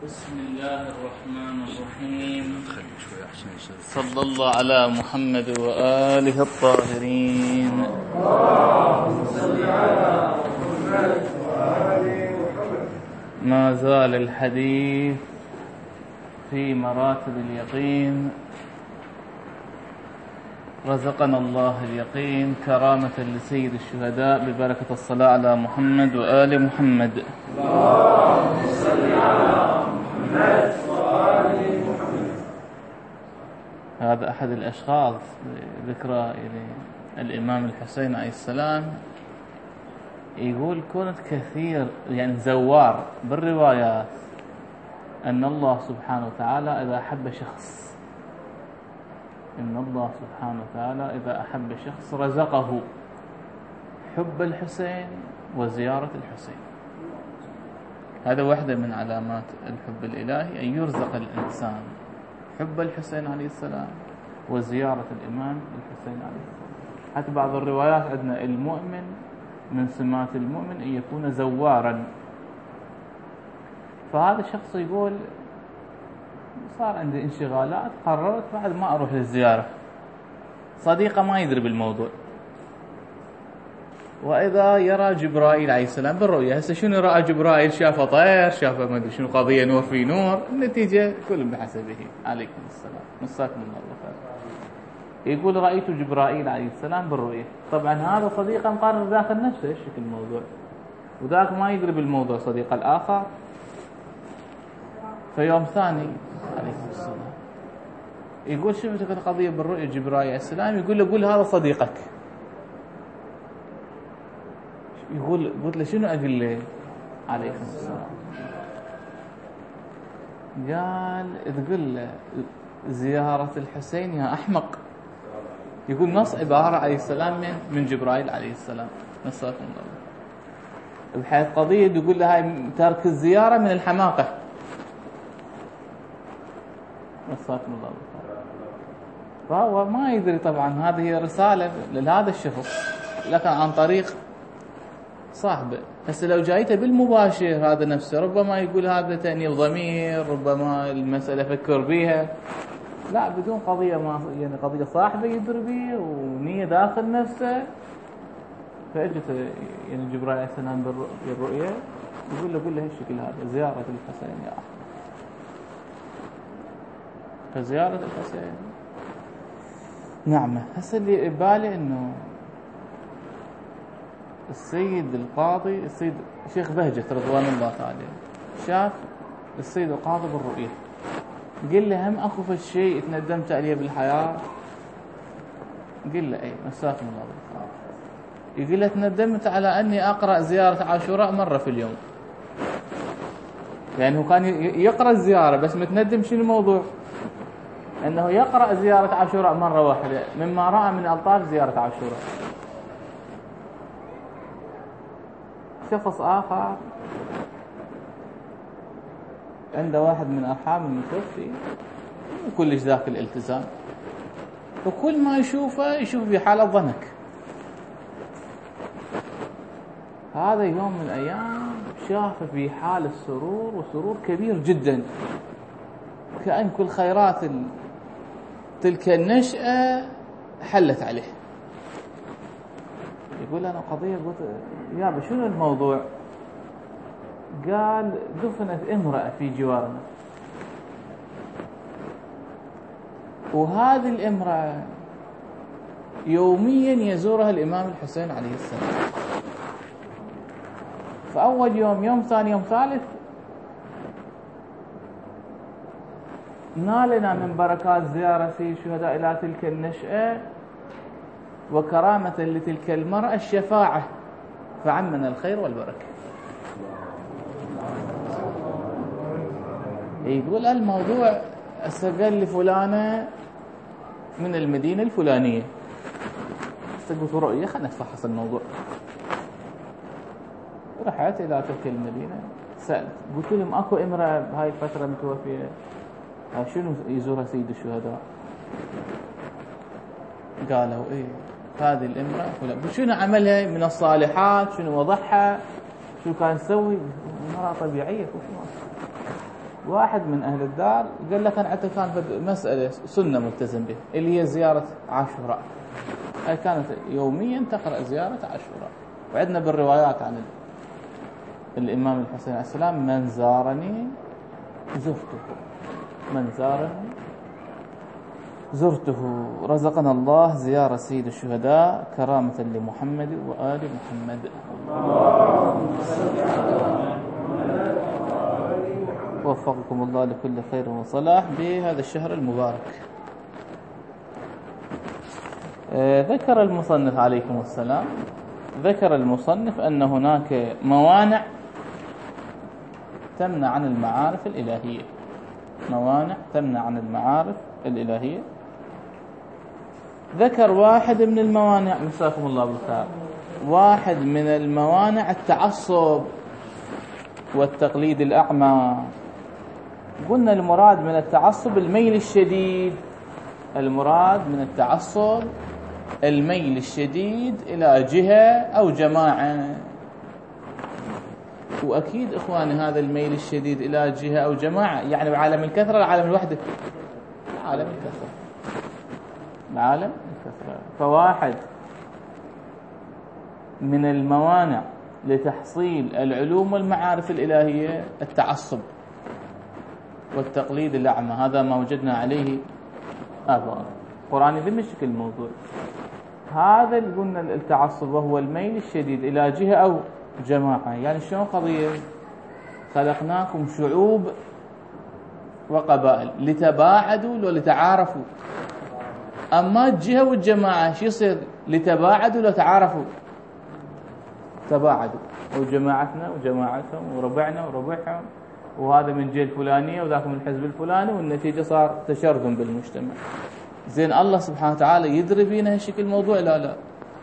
بسم الله الرحمن الرحيم. صلى الله على محمد وآله الطاهرين. ما زال الحديث في مراتب اليقين. رزقنا الله اليقين كرامة لسيد الشهداء ببركة الصلاة على محمد وآل محمد. اللهم صل على محمد وآل محمد. هذا أحد الأشخاص ذكرى الإمام الحسين عليه السلام، يقول كنت كثير زوار بالروايات أن الله سبحانه وتعالى إذا أحب شخص إذا أحب شخص رزقه حب الحسين وزيارة الحسين. هذا واحدة من علامات الحب الإلهي، أن يرزق الإنسان حب الحسين عليه السلام وزيارة الإمام الحسين عليه السلام. حتى بعض الروايات عندنا المؤمن من سمات المؤمن أن يكون زوارا. فهذا الشخص يقول صار عندي انشغالات، قررت بعد ما أروح للزيارة. صديقه ما يدري بالموضوع، وإذا يرى جبرائيل عليه السلام بالرؤيا. هسه شنو رأى جبرائيل؟ شافه طير، شافه ما أدري شنو قضية، نور في نور. النتيجة كل بحسبه. عليكم السلام، مساكم الله بالخير. يقول رأيت جبرائيل عليه السلام بالرؤيا. طبعا هذا صديقه مقرر داخل نفسه ايش شكل الموضوع، وذاك ما يدري بالموضوع صديقه الآخر. في يوم ثاني عليكم السلام يقول شفت القضية بالرؤيا جبرائيل عليه السلام. يقول له قول هذا صديقك. يقول قلت له شنو أقول له؟ عليكم السلام. قال تقول له زيارة الحسين يا أحمق. يقول نص عبارة عليه السلام من جبرائيل عليه السلام، نساكم الله. بحيث قضية يقول له هاي ترك الزيارة من الحماقة، نساكم الله. فهو ما يدري طبعا هذه هي رسالة لهذا الشخص، لكن عن طريق صاحبه. هسه لو جايته بالمباشر هذا نفسه ربما يقول هذا تأنيب ضمير، ربما المسألة فكر بيها. لا، بدون قضية ما قضية صاحبه يدري بيه ونية داخل نفسه. فأجت جبرائيل عليه السلام بالرؤية يقول له قل له هالشكل هذا زيارة الحسين يا أحمد. فزيارة الحسين نعمة. هسه اللي بالي انه السيد القاضي السيد شيخ بهجت رضوان الله تعالى شاف السيد القاضي بالرؤية، قل له هم اخو الشيء تندمت عليه بالحياة؟ قل له اي مساكم الله بالخير. يقول له تندمت على اني اقرأ زيارة عاشوراء مرة في اليوم. يعني هو كان يقرأ الزيارة بس متندم شنو الموضوع؟ أنه يقرأ زيارة عاشوراء مرة واحدة مما رأى من ألطاف زيارة عاشوراء. شخص آخر عنده واحد من أرحام المتوفي وكلش ذاك الالتزام، وكل ما يشوفه يشوف بحالة ضنك. هذا يوم من الأيام شافه في حال السرور، وسرور كبير جدا، كأن كل خيرات تلك النشأة حلت عليه. يقول أنا قضية، قلت يابا شنو الموضوع؟ قال دفنت امرأة في جوارنا، وهذه الامرأة يوميا يزورها الإمام الحسين عليه السلام. فأول يوم، يوم ثاني، يوم ثالث، نالنا من بركات زيارة سيد الشهداء إلى تلك النشأة وكرامة لتلك المرأة الشفاعة، فعمنا الخير والبركة. يقول الموضوع استقل لفلانة من المدينة الفلانية، استقلت رؤية خلنا نفحص الموضوع. رحت إلى تلك المدينة، سألت، قلت لهم أكو امرأة بهاي الفترة متوفية، شنو يزورها سيد الشهداء؟ قالوا ايه هذه الامرأة فلان. شنو عملها من الصالحات؟ شنو وضعها؟ شو كان تسوي؟ امرأة طبيعية. واحد من أهل الدار قال لك أنا حتى كان مسألة سنة ملتزم به اللي هي زيارة عاشوراء. هي كانت يوميا تقرأ زيارة عاشوراء. وعندنا بالروايات عن الإمام الحسين عليه السلام: من زارني زرته، من زارني زرته. رزقنا الله زيارة سيد الشهداء كرامة لمحمد وآل محمد. وفقكم الله لكل خير وصلاح بهذا الشهر المبارك. ذكر المصنف عليكم السلام، ذكر المصنف أن هناك موانع تمنع عن المعارف الإلهية، موانع تمنع عن المعارف الإلهية. ذكر واحد من الموانع، مساكم الله بالخير، واحد من الموانع التعصب والتقليد الأعمى. قلنا المراد من التعصب الميل الشديد، المراد من التعصب الميل الشديد إلى جهة أو جماعة. وأكيد إخواني هذا الميل الشديد إلى جهة أو جماعة يعني بعالم الكثرة العالم الوحدة، عالم الكثرة، عالم الكثرة. فواحد من الموانع لتحصيل العلوم والمعارف الإلهية التعصب والتقليد الأعمى. هذا ما وجدنا عليه آباء قرآني بمشكل الموضوع. هذا اللي قلنا التعصب وهو الميل الشديد إلى جهة أو جماعة. يعني شلون قضية؟ خلقناكم شعوب وقبائل لتباعدوا ولتعارفوا. أما الجهة والجماعة شو يصير؟ لتباعدوا ولتعارفوا. تباعدوا، وجماعتنا وجماعتهم وربعنا وربعهم، وهذا من جهة الفلانية وذاك من الحزب الفلاني، والنتيجة صار تشرذم بالمجتمع. زين الله سبحانه وتعالى يدري بينا هالشكل الموضوع؟ لا.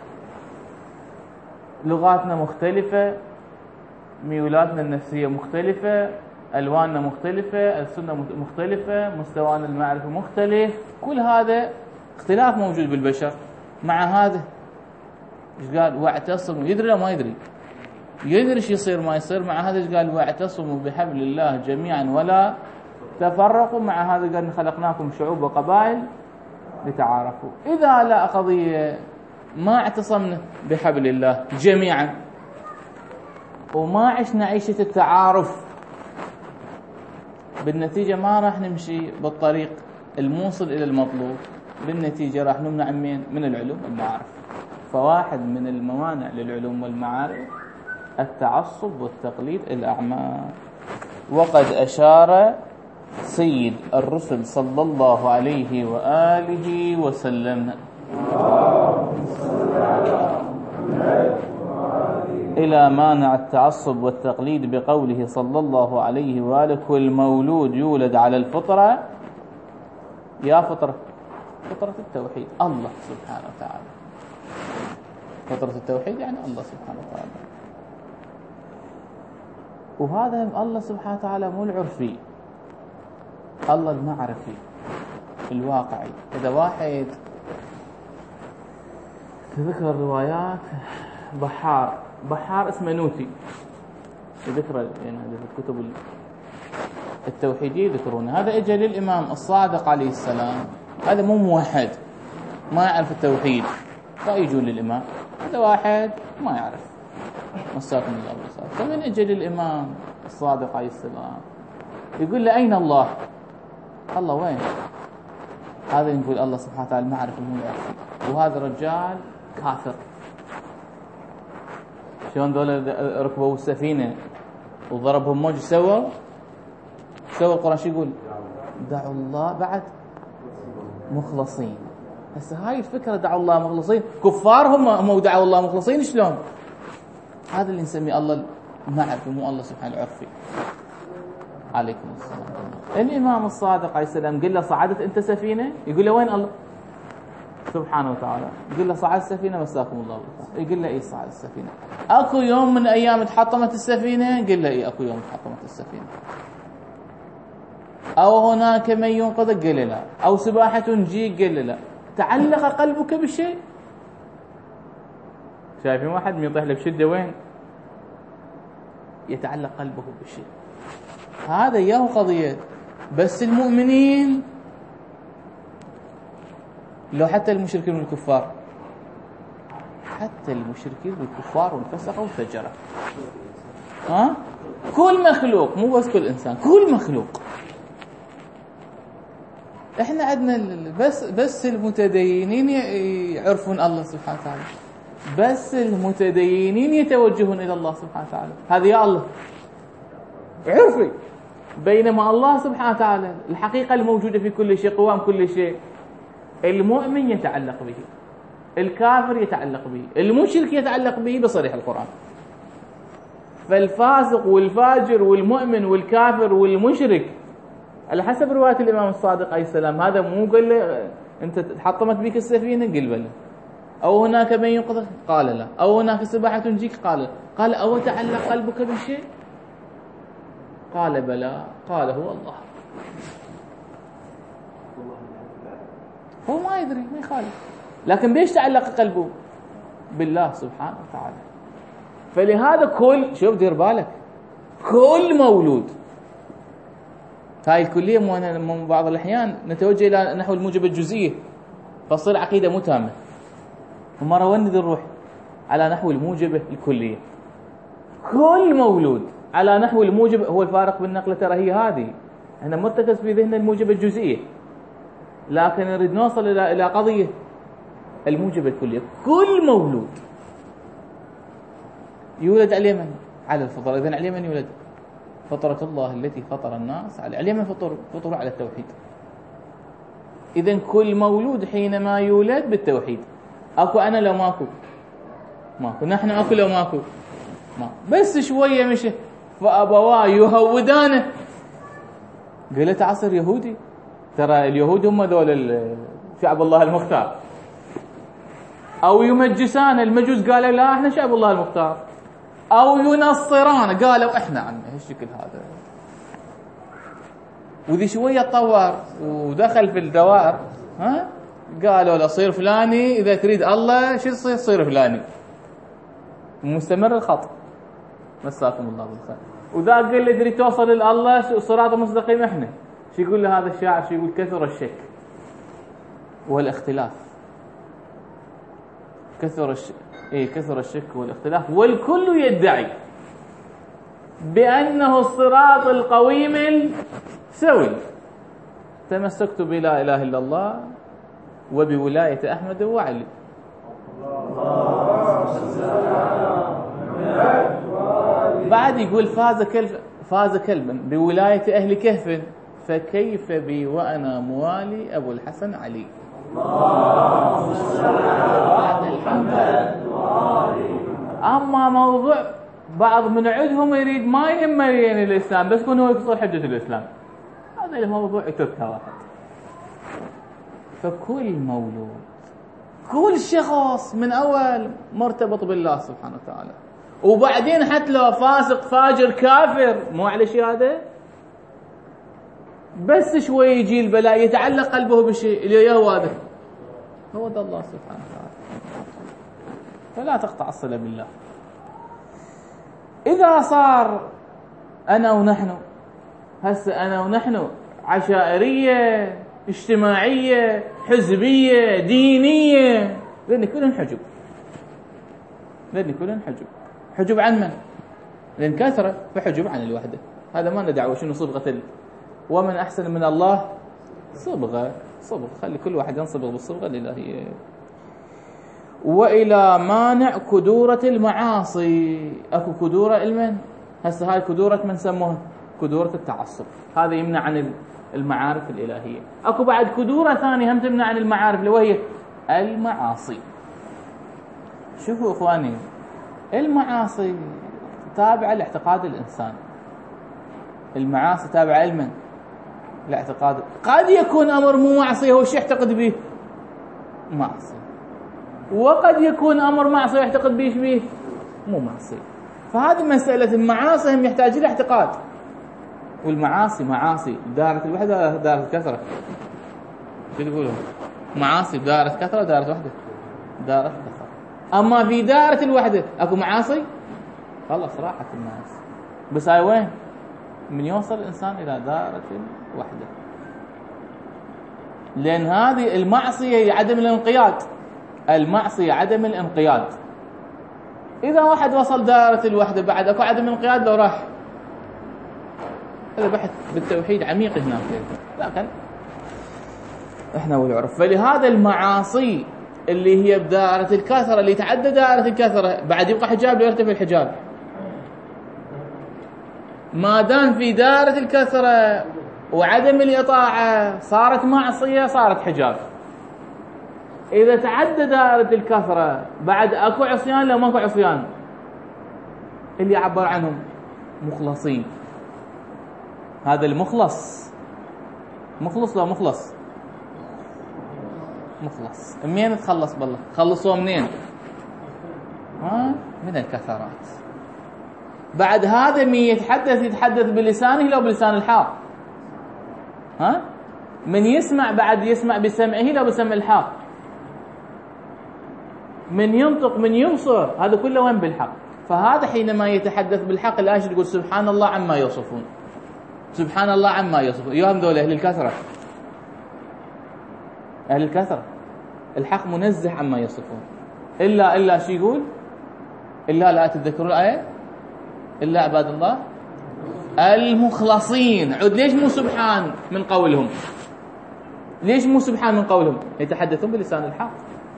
لغاتنا مختلفة، ميولاتنا النفسية مختلفة، ألواننا مختلفة، ألسنة مختلفة، مستوانا المعرفي مختلف. كل هذا اختلاف موجود بالبشر. مع هذا ايش قال؟ واعتصموا. يدري لا ما يدري؟ يدري ايش يصير ما يصير. مع هذا ايش قال؟ واعتصموا بحبل الله جميعا ولا تفرقوا. مع هذا قال خلقناكم شعوب وقبائل لتعارفوا. إذا لا قضية ما اعتصمنا بحبل الله جميعا وما عشنا عيشة التعارف، بالنتيجة ما راح نمشي بالطريق الموصل إلى المطلوب. بالنتيجة راح نمنع من العلوم والمعارف. فواحد من الموانع للعلوم والمعارف التعصب والتقليد الأعمى. وقد أشار سيد الرسل صلى الله عليه وآله وسلم إلى مانع التعصب والتقليد بقوله صلى الله عليه وآله: كل مولود يولد على الفطرة. يا فطرة التوحيد، الله سبحانه وتعالى. فطرة التوحيد يعني الله سبحانه وتعالى. وهذا الله سبحانه وتعالى مو العرفي، الله المعرفي الواقعي. إذا واحد تذكر الروايات بحار اسمه نوتي، ذكر يعني في الكتب التوحيدية يذكرون هذا. اجى للإمام الصادق عليه السلام، هذا مو موحد ما يعرف التوحيد، فيجوا للإمام. هذا واحد ما يعرف، مساكم الله بالخير. فمن اجى للإمام الصادق عليه السلام يقول له: أين الله؟ الله وين؟ هذا يقول الله سبحانه وتعالى المعرفة مو يعرف. وهذا رجال كافر. شلون ذول ركبوا السفينة وضربهم موج سووا القرآن شو يقول؟ دعوا الله بعد مخلصين. هسه هاي الفكرة دعوا الله مخلصين، كفار هم دعوا الله مخلصين. شلون؟ هذا اللي نسميه الله المعرفة مو الله سبحانه العرفي. عليكم السلام. الإمام الصادق عليه السلام قال له: صعدت أنت سفينة؟ يقول له: وين الله سبحانه وتعالى؟ يقول له: صعد السفينة، مساكم الله بالخير. يقول له: إيه صعد السفينة؟ أكو يوم من أيام تحطمت السفينة؟ قال له: إيه أكو يوم تحطمت السفينة. أو هناك من ينقذك؟ قال له: لا. أو سباحة تنجيك؟ قال له: لا. تعلق قلبك بالشيء؟ شايفين واحد من يطيح له بشدة وين؟ يتعلق قلبه بالشيء. هذا إياه قضية. بس المؤمنين، لو حتى المشركين والكفار، حتى المشركين والكفار والفسقة والفجرة، كل مخلوق، مو بس كل إنسان، كل مخلوق. احنا عندنا بس المتدينين يعرفون الله سبحانه وتعالى، بس المتدينين يتوجهون إلى الله سبحانه وتعالى. هذا يا الله عرفي. بينما الله سبحانه وتعالى الحقيقة الموجودة في كل شيء، قوام كل شيء، المؤمن يتعلق به، الكافر يتعلق به، المشرك يتعلق به بصريح القرآن. فالفاسق والفاجر والمؤمن والكافر والمشرك على حسب رواية الإمام الصادق عليه السلام، هذا مو قال له أنت تحطمت بك السفينة، قل بلى، أو هناك من ينقذك، قال لا، أو هناك سباحة تنجيك، قال أو تعلق قلبك بالشيء، قال بلى، قال هو الله. هو ما يدري، ما يخالف، لكن بيش تعلق قلبه بالله سبحانه وتعالى. فلهذا كل، شوف دير بالك، كل مولود، هاي الكلية من بعض الأحيان نتوجه إلى نحو الموجب الجزئية فتصير عقيدة متامة، ومرة وين نروح على نحو الموجب الكلية. كل مولود على نحو الموجب، هو الفارق بالنقلة ترى هي هذه، احنا مرتكز في ذهن الموجب الجزئية، لكن نريد نوصل إلى قضية الموجب الكلية. كل مولود يولد على اليمن على الفطرة. إذن على اليمن يولد فطرة الله التي فطر الناس على اليمن، فطر على التوحيد. إذن كل مولود حينما يولد بالتوحيد. أكو أنا لو ماكو، نحن أكو لو ماكو، بس شوية مشي فأبواه يهودانه، قلت عصر يهودي. ترى اليهود هم ذول شعب الله المختار، أو يمجسان، المجوس قالوا لا احنا شعب الله المختار، أو ينصران قالوا احنا عنا هالشكل هذا. وذي شوية تطور ودخل في الدوائر، قالوا لا صير فلاني، إذا تريد الله شو صير فلاني. مستمر الخط، مساكم الله بالخير. وذا قال لي تريد توصل لله صراط مستقيم، احنا شو يقول له هذا الشاعر؟ شو يقول؟ كثر الشك والاختلاف، كثر الشك والاختلاف، والكل يدعي بأنه الصراط القويم السوي. تمسكت بلا إله إلا الله وبولاية أحمد وعلي. بعد يقول فاز كلبا بولاية أهل كهف، فكيف بي وأنا موالي أبو الحسن علي. أما موضوع بعض من عندهم يريد ما يهم الإسلام، بس يكون هو يفصل حجة الإسلام، هذا الموضوع يتركها واحد. فكل مولود، كل شخص من أول مرتبط بالله سبحانه وتعالى، وبعدين حتى لو فاسق فاجر كافر مو على شيء، هذا بس شوي يجي البلاء يتعلق قلبه بشيء اللي هو هذا، هو ده الله سبحانه وتعالى. فلا تقطع الصلة بالله. إذا صار أنا ونحن، هسه أنا ونحن عشائرية، اجتماعية، حزبية، دينية، لأن كلهم حجب، حجب عن من؟ لأن كثرة فحجب عن الوحدة. هذا ما ندعوه شنو صبغة ومن أحسن من الله صبغة، خلي كل واحد ينصبغ بالصبغة الإلهية. وإلى مانع كدورة المعاصي. أكو كدورة المن، هسه هاي كدورة من سموها كدورة التعصب، هذا يمنع عن المعارف الإلهية. أكو بعد كدورة ثانية هم تمنع عن المعارف، اللي وهي المعاصي. شوفوا إخواني، المعاصي تابعة لاعتقاد الإنسان، المعاصي تابعة لمن؟ لاعتقاد. قد يكون أمر مو معصية هو شيء يعتقد به معصية، وقد يكون أمر معصية يعتقد به مو معصية. فهذه مسألة المعاصي هم يحتاج إلى اعتقاد. والمعاصي معاصي دارة الوحدة ولا دارة الكثرة؟ شو تقولون؟ معاصي دارة كثرة ودارة وحدة؟ دارة كثرة. أما في دارة الوحدة أكو معاصي، خلاص راحت المعاصي. بس هاي وين؟ من يوصل الإنسان إلى دائرة الوحدة. لأن هذه المعصية هي عدم الانقياد. المعصية عدم الانقياد. إذا واحد وصل دائرة الوحدة بعد أكو عدم انقياد لو راح. هذا بحث بالتوحيد عميق هناك، لكن احنا ونعرف. فلهذا المعاصي اللي هي بدائرة الكثرة، اللي يتعدى دائرة الكثرة، بعد يبقى حجاب لو يرتفع الحجاب. ما دام في دائرة الكثرة وعدم الإطاعة صارت معصية، صارت حجاب. إذا تعدى دائرة الكثرة بعد أكو عصيان لو ماكو عصيان، اللي يعبر عنهم مخلصين. هذا المخلص، مخلص لو مخلص، مخلص منين تخلص بالله؟ خلصوه منين؟ من الكثرات. بعد هذا من يتحدث بلسانه لو بلسان الحال. من يسمع بعد يسمع بسمعه لو بسمع الحال. من ينطق، من يبصر، هذا كله وين؟ بالحق. فهذا حينما يتحدث بالحق الآية تقول سبحان الله عما يوصفون. سبحان الله عما يوصفون. يوم دول أهل الكثرة، أهل الكثرة الحق منزه عما يصفون. إلا شو يقول؟ إلا لا تتذكرون الآية؟ إلا عباد الله المخلصين. عد ليش مو سبحان من قولهم؟ ليش مو سبحان من قولهم؟ يتحدثون بلسان الحق.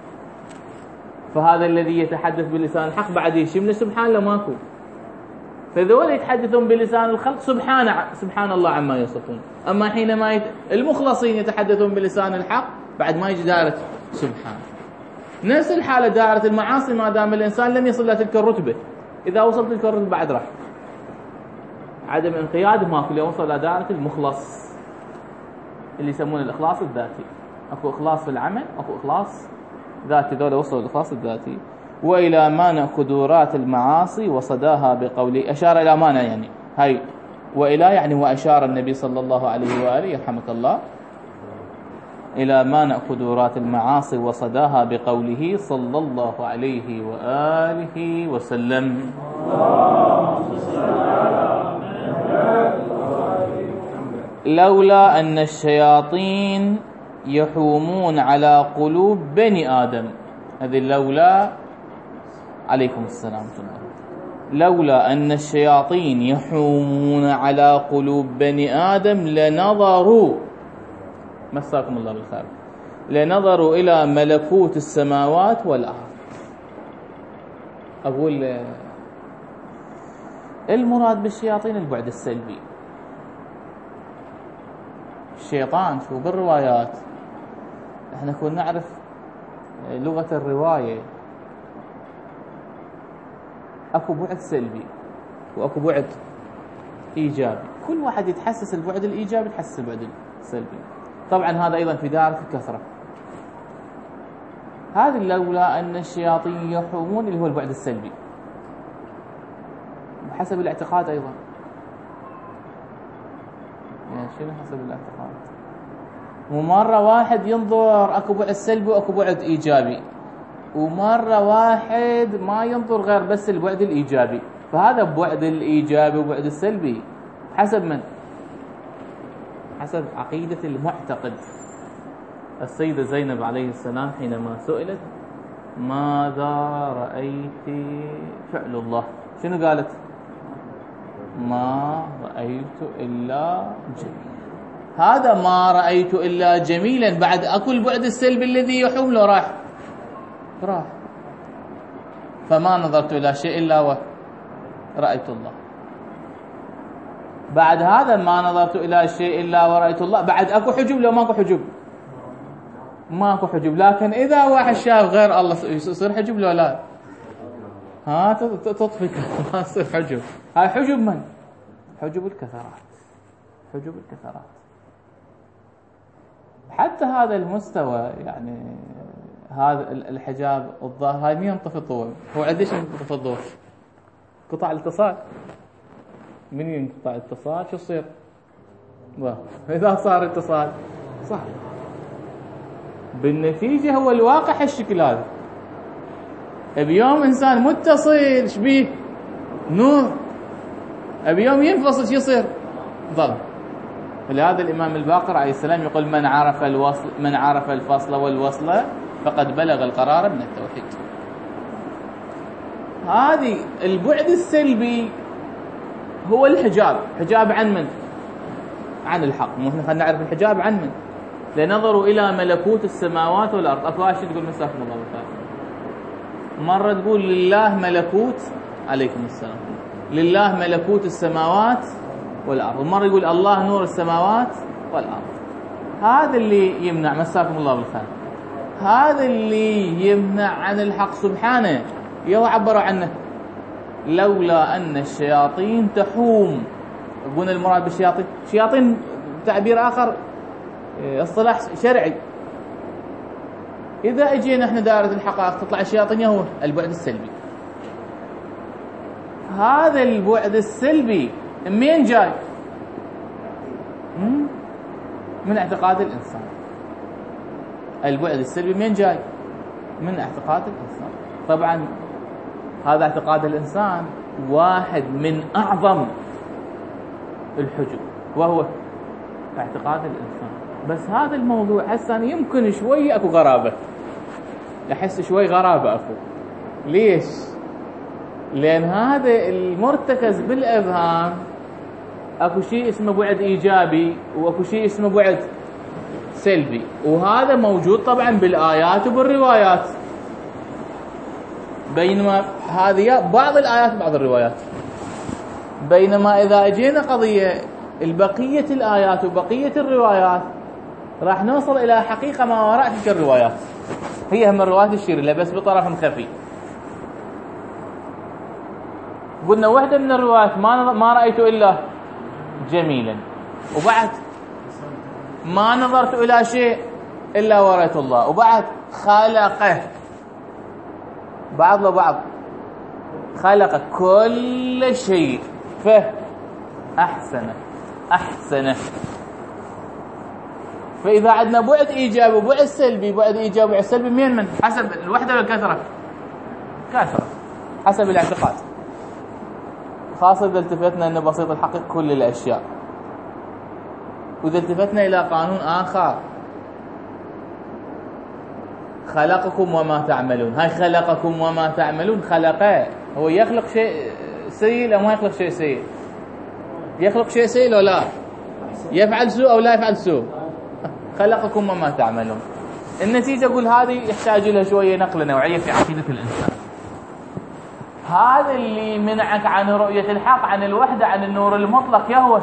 فهذا الذي يتحدث بلسان الحق بعد يشمل سبحان لا ماكو. فذول يتحدثون بلسان الخلق سبحان الله عما يصفون. أما حينما المخلصين يتحدثون بلسان الحق بعد ما يجي دائرة سبحان. نفس الحالة دائرة المعاصي ما دام الإنسان لم يصل إلى تلك الرتبة. إذا وصل تلك الرتبة بعد راح عدم انقياد ماكو، يوصل إلى دائرة المخلص اللي يسمونه الإخلاص الذاتي. أكو إخلاص في العمل، أكو إخلاص ذاتي. ذولا وصلوا الإخلاص الذاتي. وإلى مانع قدورات المعاصي وصداها بقوله. أشار إلى مانع يعني هاي، وإلى يعني وأشار النبي صلى الله عليه وآله يرحمك الله إلى مانع قدورات المعاصي وصداها بقوله صلى الله عليه وآله وسلم. لولا أن الشياطين يحومون على قلوب بني آدم. هذه لولا، عليكم السلام. لولا أن الشياطين يحومون على قلوب بني آدم لنظروا، مساكم الله بالخير، لنظروا إلى ملكوت السماوات والأرض. أقول المراد بالشياطين البعد السلبي. الشيطان شو بالروايات احنا كنا نعرف لغة الرواية، اكو بعد سلبي واكو بعد ايجابي. كل واحد يتحسس البعد الايجابي يتحسس البعد السلبي. طبعا هذا ايضا في دائرة الكثرة. هذه لولا ان الشياطين يحومون اللي هو البعد السلبي بحسب الاعتقاد ايضا. يعني شنو حسب الاعتقاد؟ ومرة واحد ينظر اكو بعد سلبي واكو بعد ايجابي، ومرة واحد ما ينظر غير بس البعد الايجابي. فهذا بعد الايجابي وبعد السلبي حسب من؟ حسب عقيدة المعتقد. السيدة زينب عليه السلام حينما سئلت ماذا رأيت فعل الله، شنو قالت؟ ما رأيت إلا جميلا. هذا ما رأيت إلا جميلا بعد أكو البعد السلبي الذي يحوم له راح. فما نظرت إلى شيء إلا ورأيت الله. بعد هذا ما نظرت إلى شيء إلا ورأيت الله بعد أكو حجب لو ماكو حجب؟ ماكو حجب. لكن إذا واحد شاف غير الله يصير حجب لو لا؟ تطفي ما يصير حجب. هاي حجب من؟ حجب الكثرات. حجب الكثرات. حتى هذا المستوى يعني هذا الحجاب الظاهر هاي مين ينطفي الضوء؟ هو عنديش ينطفي الضوء؟ قطع الاتصال. من ينقطع الاتصال شو يصير؟ إذا صار اتصال صح. بالنتيجة هو الواقع هالشكل هذا. بيوم إنسان متصل شبيه نور، أبي يوم ينفصل شو يصير؟ ظل. ولهذا الإمام الباقر عليه السلام يقول من عرف الفصل والوصل فقد بلغ القرار من التوحيد. هذه البعد السلبي هو الحجاب. حجاب عن من؟ عن الحق. نحن خلينا نعرف الحجاب عن من؟ لنظروا إلى ملكوت السماوات والأرض. أكو شيء تقول مسافر الله وتعالى. مرة تقول لله ملكوت، عليكم السلام، لله ملكوت السماوات والأرض. ومرة يقول الله نور السماوات والأرض. هذا اللي يمنع، مساكم الله بالخير، هذا اللي يمنع عن الحق سبحانه. يو عبروا عنه لولا أن الشياطين تحوم. قلنا المراد بالشياطين شياطين تعبير آخر اصطلاح شرعي. إذا اجينا احنا دائرة الحقائق تطلع الشياطين يهو البعد السلبي. هذا البعد السلبي منين جاي؟ من اعتقاد الإنسان. البعد السلبي منين جاي؟ من اعتقاد الإنسان. طبعا هذا اعتقاد الإنسان واحد من أعظم الحجب، وهو اعتقاد الإنسان. بس هذا الموضوع هسه يمكن شوي اكو غرابة، احس شوي غرابة اكو. ليش؟ لأن هذا المرتكز بالأذهان اكو شيء اسمه بعد إيجابي واكو شيء اسمه بعد سلبي، وهذا موجود طبعا بالآيات وبالروايات. بينما هذه بعض الآيات بعض الروايات. بينما إذا اجينا قضية البقية الآيات وبقية الروايات راح نوصل إلى حقيقة ما وراء تلك الروايات. هي هم الروايات تشير لها بس بطرف خفي. قلنا واحدة من الروايات ما رأيت إلا جميلا، وبعد ما نظرت إلى شيء إلا ورأيت الله، وبعد خلقه بعض لبعض، خلق كل شيء فأحسنه. فإذا عندنا بعد إيجابي وبعد سلبي، بعد إيجابي وبعد سلبي من حسب الوحدة والكثرة؟ كثرة حسب الاعتقاد، خاصة إذا التفتنا أن بسيط الحقيق كل الأشياء. وإذا التفتنا إلى قانون آخر، خلقكم وما تعملون. هاي خلقكم وما تعملون، خلقه هو يخلق شيء سيء لو ما يخلق شيء سيء؟ يخلق شيء سيء لو لا يفعل سوء أو لا يفعل سوء. خلقكم وما تعملون. النتيجة أقول هذه يحتاج لها شوية نقلة نوعية في عقيدة الإنسان. هذا اللي منعك عن رؤية الحق، عن الوحدة، عن النور المطلق يهوى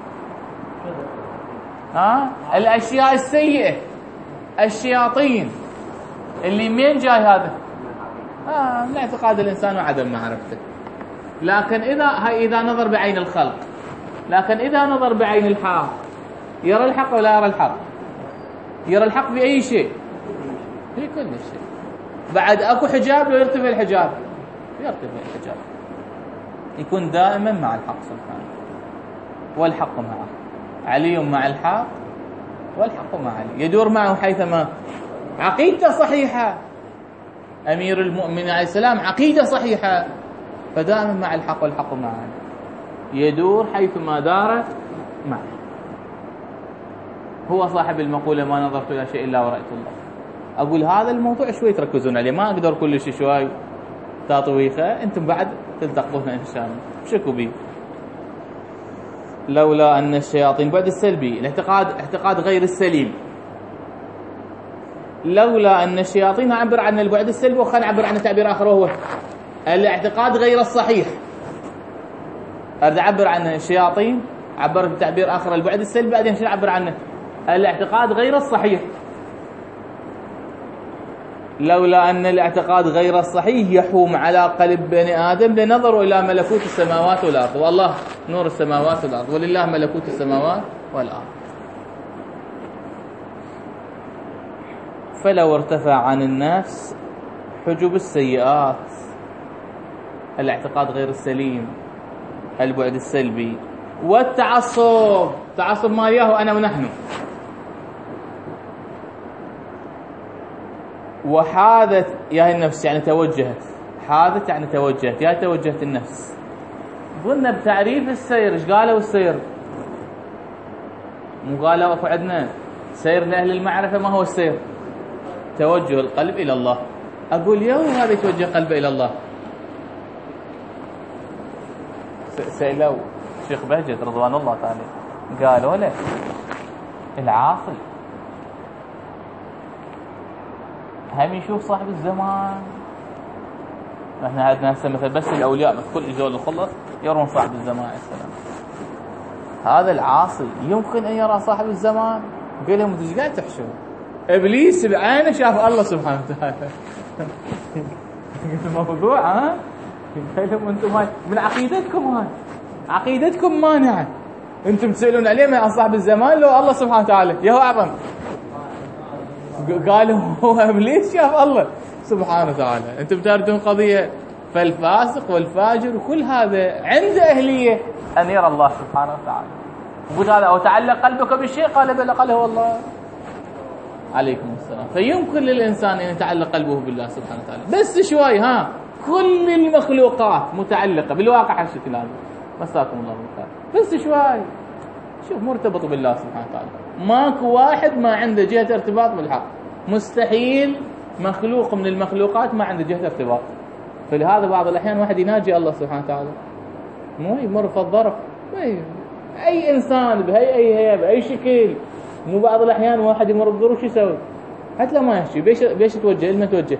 الأشياء السيئة، الشياطين. اللي من جاي هذا؟ من اعتقاد الإنسان وعدم معرفته. لكن إذا نظر بعين الخلق، لكن إذا نظر بعين الحق يرى الحق ولا يرى الحق؟ يرى الحق بأي شيء؟ في كل شيء. بعد أكو حجاب لو يرتفع الحجاب؟ يرتفع الحجاب. يكون دائما مع الحق سبحانه، والحق معه. علي مع الحق والحق مع علي، يدور معه حيثما. عقيدة صحيحة، أمير المؤمنين عليه السلام عقيدة صحيحة، فدائما مع الحق والحق معه، يدور حيثما دار معه. هو صاحب المقولة ما نظرت إلى شيء إلا ورأيت الله. أقول هذا الموضوع شوي تركزون عليه، ما أقدر كل شيء شوي تطويخة، أنتم بعد تلتقطون إن شاء الله. شكوا بي. لولا أن الشياطين، بعد السلبي الاعتقاد غير السليم. لولا أن الشياطين نعبر عن البعد السلبي، وخلينا نعبر عن تعبير آخر وهو الاعتقاد غير الصحيح. أريد أعبر عن الشياطين، عبر بتعبير آخر البعد السلبي، بعدين شو نعبر عنه؟ الاعتقاد غير الصحيح. لولا أن الاعتقاد غير الصحيح يحوم على قلب بني آدم لنظروا إلى ملكوت السماوات والأرض. والله نور السماوات والأرض، ولله ملكوت السماوات والأرض. فلو ارتفع عن النفس حجب السيئات، الاعتقاد غير السليم، البعد السلبي، والتعصب. تعصب ما ياهو أنا ونحن. وحادت، يا النفس يعني توجهت، حادت يعني توجهت، يا توجهت النفس قلنا بتعريف السير ايش قالوا السير؟ مو قالوا اكو عندنا سير لاهل المعرفه. ما هو السير؟ توجه القلب الى الله. اقول يوم هذا يتوجه قلبه الى الله. سألوا الشيخ بهجت رضوان الله تعالى قالوا له العاصي هم يشوف صاحب الزمان. احنا عندنا هسه مثلا بس الاولياء كل اجوا الخلص يرون صاحب الزمان عليه السلام. هذا العاصي يمكن ان يرى صاحب الزمان؟ قال لهم ايش قاعد تحشون؟ ابليس بعينه شاف الله سبحانه وتعالى. الموضوع قال لهم انتم من عقيدتكم هاي عقيدتكم مانعه. انتم تسالون عليه عن صاحب الزمان لو الله سبحانه وتعالى يهو اعظم. قالوا هو ابليس شاف الله سبحانه وتعالى. انتم تردون قضيه فالفاسق والفاجر وكل هذا عنده اهليه ان يرى الله سبحانه وتعالى. يقول هذا او تعلق قلبك بالشيء قال بل قال هو الله. عليكم السلام. فيمكن للانسان ان يتعلق قلبه بالله سبحانه وتعالى بس شوي. كل المخلوقات متعلقه بالواقع هالشكل هذا. مساكم الله بالخير. بس شوي شوف مرتبط بالله سبحانه وتعالى. ماكو واحد ما عنده جهه ارتباط بالحق. مستحيل مخلوق من المخلوقات ما عنده جهه ارتباط. فلهذا بعض الاحيان واحد يناجي الله سبحانه وتعالى مو يمر في الظرف. اي انسان بأي هيئه باي شكل. مو بعض الاحيان واحد يمر بظروف شو يسوي؟ حتى لو ما يحكي بيش يتوجه لما توجه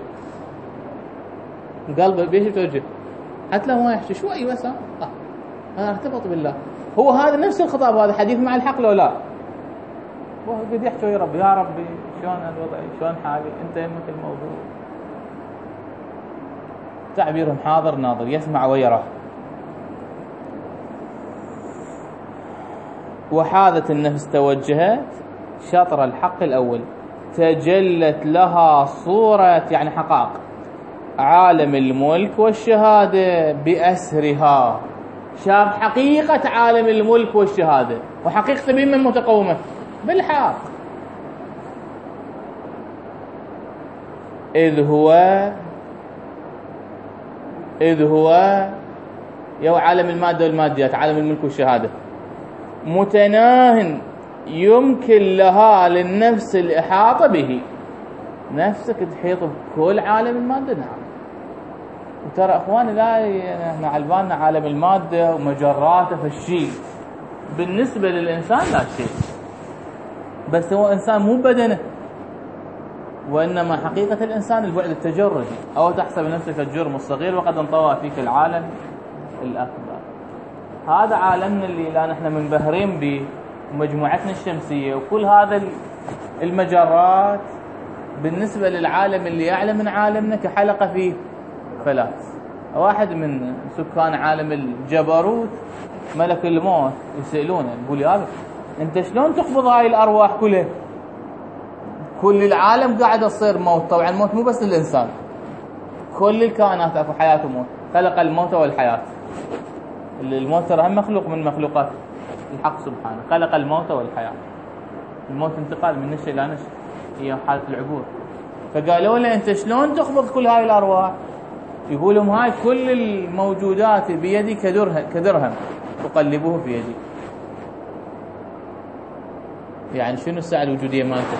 قلبه بيش يتوجه حتى لو ما يحكي شوي بس. انا ارتبط بالله. هو هذا نفس الخطاب. هذا حديث مع الحق لو لا هو قد يحكي يا ربي يا ربي شلون الوضع شلون حالي انت يمك الموضوع. تعبيرهم حاضر ناظر يسمع ويرى. وحاذت النفس توجهت شطر الحق الأول تجلت لها صورة يعني حقائق عالم الملك والشهادة بأسرها. شاف حقيقة عالم الملك والشهادة. وحقيقة بمن متقومة؟ بالحق. إذ هو يو عالم المادة والماديات عالم الملك والشهادة متناه يمكن لها للنفس الإحاطة به. نفسك تحيط بكل عالم المادة. نعم. وترى أخواني لا احنا على بالنا عالم المادة ومجراته فالشيء بالنسبة للإنسان لا شيء. بس هو إنسان مو بدنه. وإنما حقيقة الإنسان البعد التجردي. أو تحسب نفسك الجرم الصغير وقد انطوى فيك العالم الأكبر. هذا عالمنا اللي الآن احنا منبهرين به ومجموعتنا الشمسية وكل هذا المجرات بالنسبة للعالم اللي يعلم من عالمنا كحلقة في فلاس. واحد من سكان عالم الجبروت ملك الموت يسألونه يقول يا انت شلون تقبض هاي الأرواح كلها؟ كل العالم قاعد تصير موت. طبعا الموت مو بس للإنسان كل الكائنات اكو حياة وموت. خلق الموت والحياة. الموت ترى هم مخلوق من مخلوقات الحق سبحانه. خلق الموت والحياة. الموت انتقال من نشأ إلى نشأ هي حالة العبور. فقالوا له أنت شلون تقبض كل هاي الأرواح؟ يقولهم هاي كل الموجودات بيدي كدرهم تقلبوه في يدي. يعني شنو الساعة الوجودية مالته؟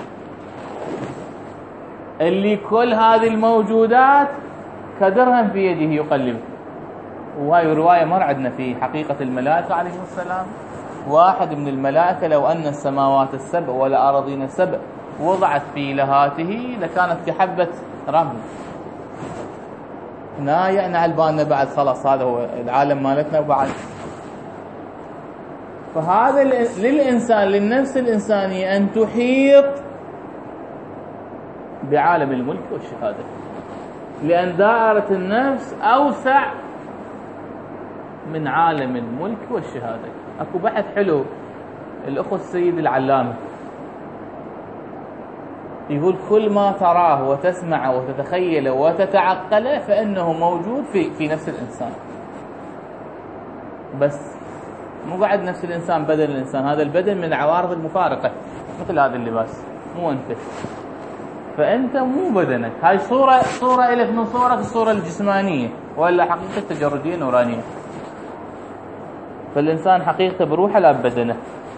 اللي كل هذه الموجودات كدرهم في يده يقلبه. وهاي رواية مر عندنا في حقيقة الملائكة عليهم السلام. واحد من الملائكة لو أن السماوات السبع والأراضين السبع وضعت في لهاته لكانت كحبة رمل. يعني على بالنا بعد خلاص هذا هو العالم مالتنا وبعد. فهذا للإنسان للنفس الإنسانية أن تحيط بعالم الملك والشهادة. لأن دائرة النفس أوسع من عالم الملك والشهادة. أكو بحث حلو الأخو السيد العلامة يقول كل ما تراه وتسمعه وتتخيله وتتعقله فإنه موجود في نفس الإنسان. بس مو قاعد نفس الإنسان بدن الإنسان. هذا البدن من العوارض المفارقة مثل هذا اللباس مو أنت. فأنت مو بدنك. هاي صورة إلك من صورك الصورة الجسمانية ولا حقيقة تجردية نورانية. فالإنسان حقيقة بروحه لا ببدنه،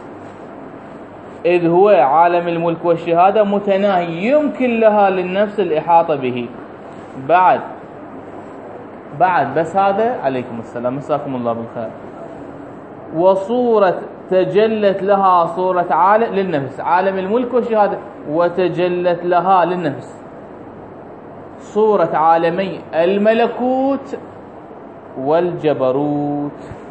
إذ هو عالم الملك والشهادة متناهي يمكن لها للنفس الإحاطة به. بعد بس هذا عليكم السلام مساكم الله بالخير. وصورة تجلت لها صورة عالم للنفس، عالم الملك والشهادة، وتجلت لها للنفس صورة عالمي الملكوت والجبروت.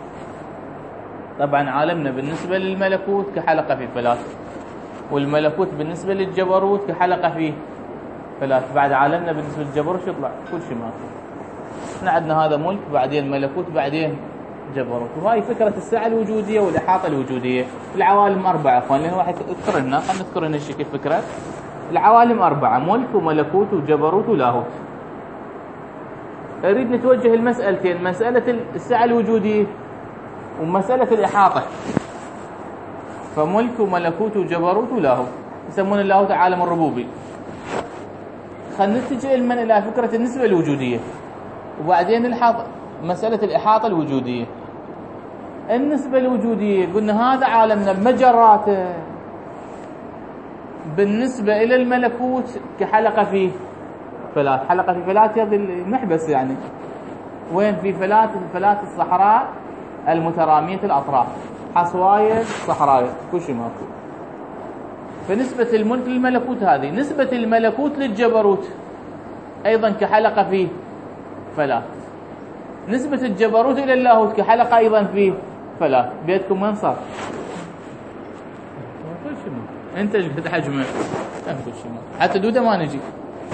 طبعا عالمنا بالنسبة للملكوت كحلقة في فلاس، والملكوت بالنسبة للجبروت كحلقة في فلاس. بعد عالمنا بالنسبة للجبروت يطلع كل شيء ماكو. احنا عندنا هذا ملك، بعدين ملكوت، بعدين جبروت. وهاي فكرة السعة الوجودية والإحاطة الوجودية. العوالم 4 اخوان، لأن واحد يذكر لنا، خلينا نذكر هنا الشيء كيف فكرة. العوالم 4، ملك وملكوت وجبروت ولاهوت. أريد نتوجه المسألتين، مسألة السعة الوجودية ومسألة الإحاطة. فملك وملكوت وجبروت ولاهوت، يسمون اللاهوت عالم الربوبي. خلينا نتجه إلى فكرة النسبة الوجودية، وبعدين مسألة الإحاطة الوجودية. النسبة الوجودية قلنا هذا عالمنا بمجراته بالنسبة إلى الملكوت كحلقة في فلات. حلقة في فلات هذا المحبس يعني، وين في فلات الصحراء المترامية الأطراف، حصوايا صحراء كل شيء ماكو. فنسبة الملك للملكوت هذه، نسبة الملكوت للجبروت أيضا كحلقة في فلات، نسبة الجبروت إلى اللاهوت كحلقة أيضا في فلات. بيتكم وين صار؟ كل شيء ماكو. أنت اللي حجمه كل شيء ماكو، حتى دودة ما نجي.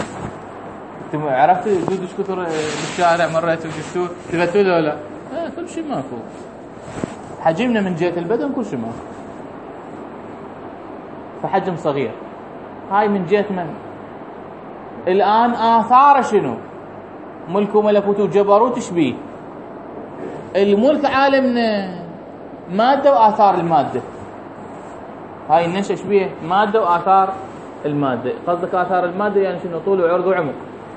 عرفت دود ايش كثر بالشارع مرات وشفتوه تبتوا له ولا؟ كل شيء ماكو. حجمنا من جهة البدن كل شيء ماكو، فحجم صغير. هاي من جهة من؟ الآن آثار شنو؟ ملك وملكوت وجبروت ايش بيه؟ الملك عالمنا مادة وآثار المادة. هاي النشأ ايش بيه؟ مادة وآثار المادة. قصدك آثار المادة يعني شنو؟ طول وعرض وعمق.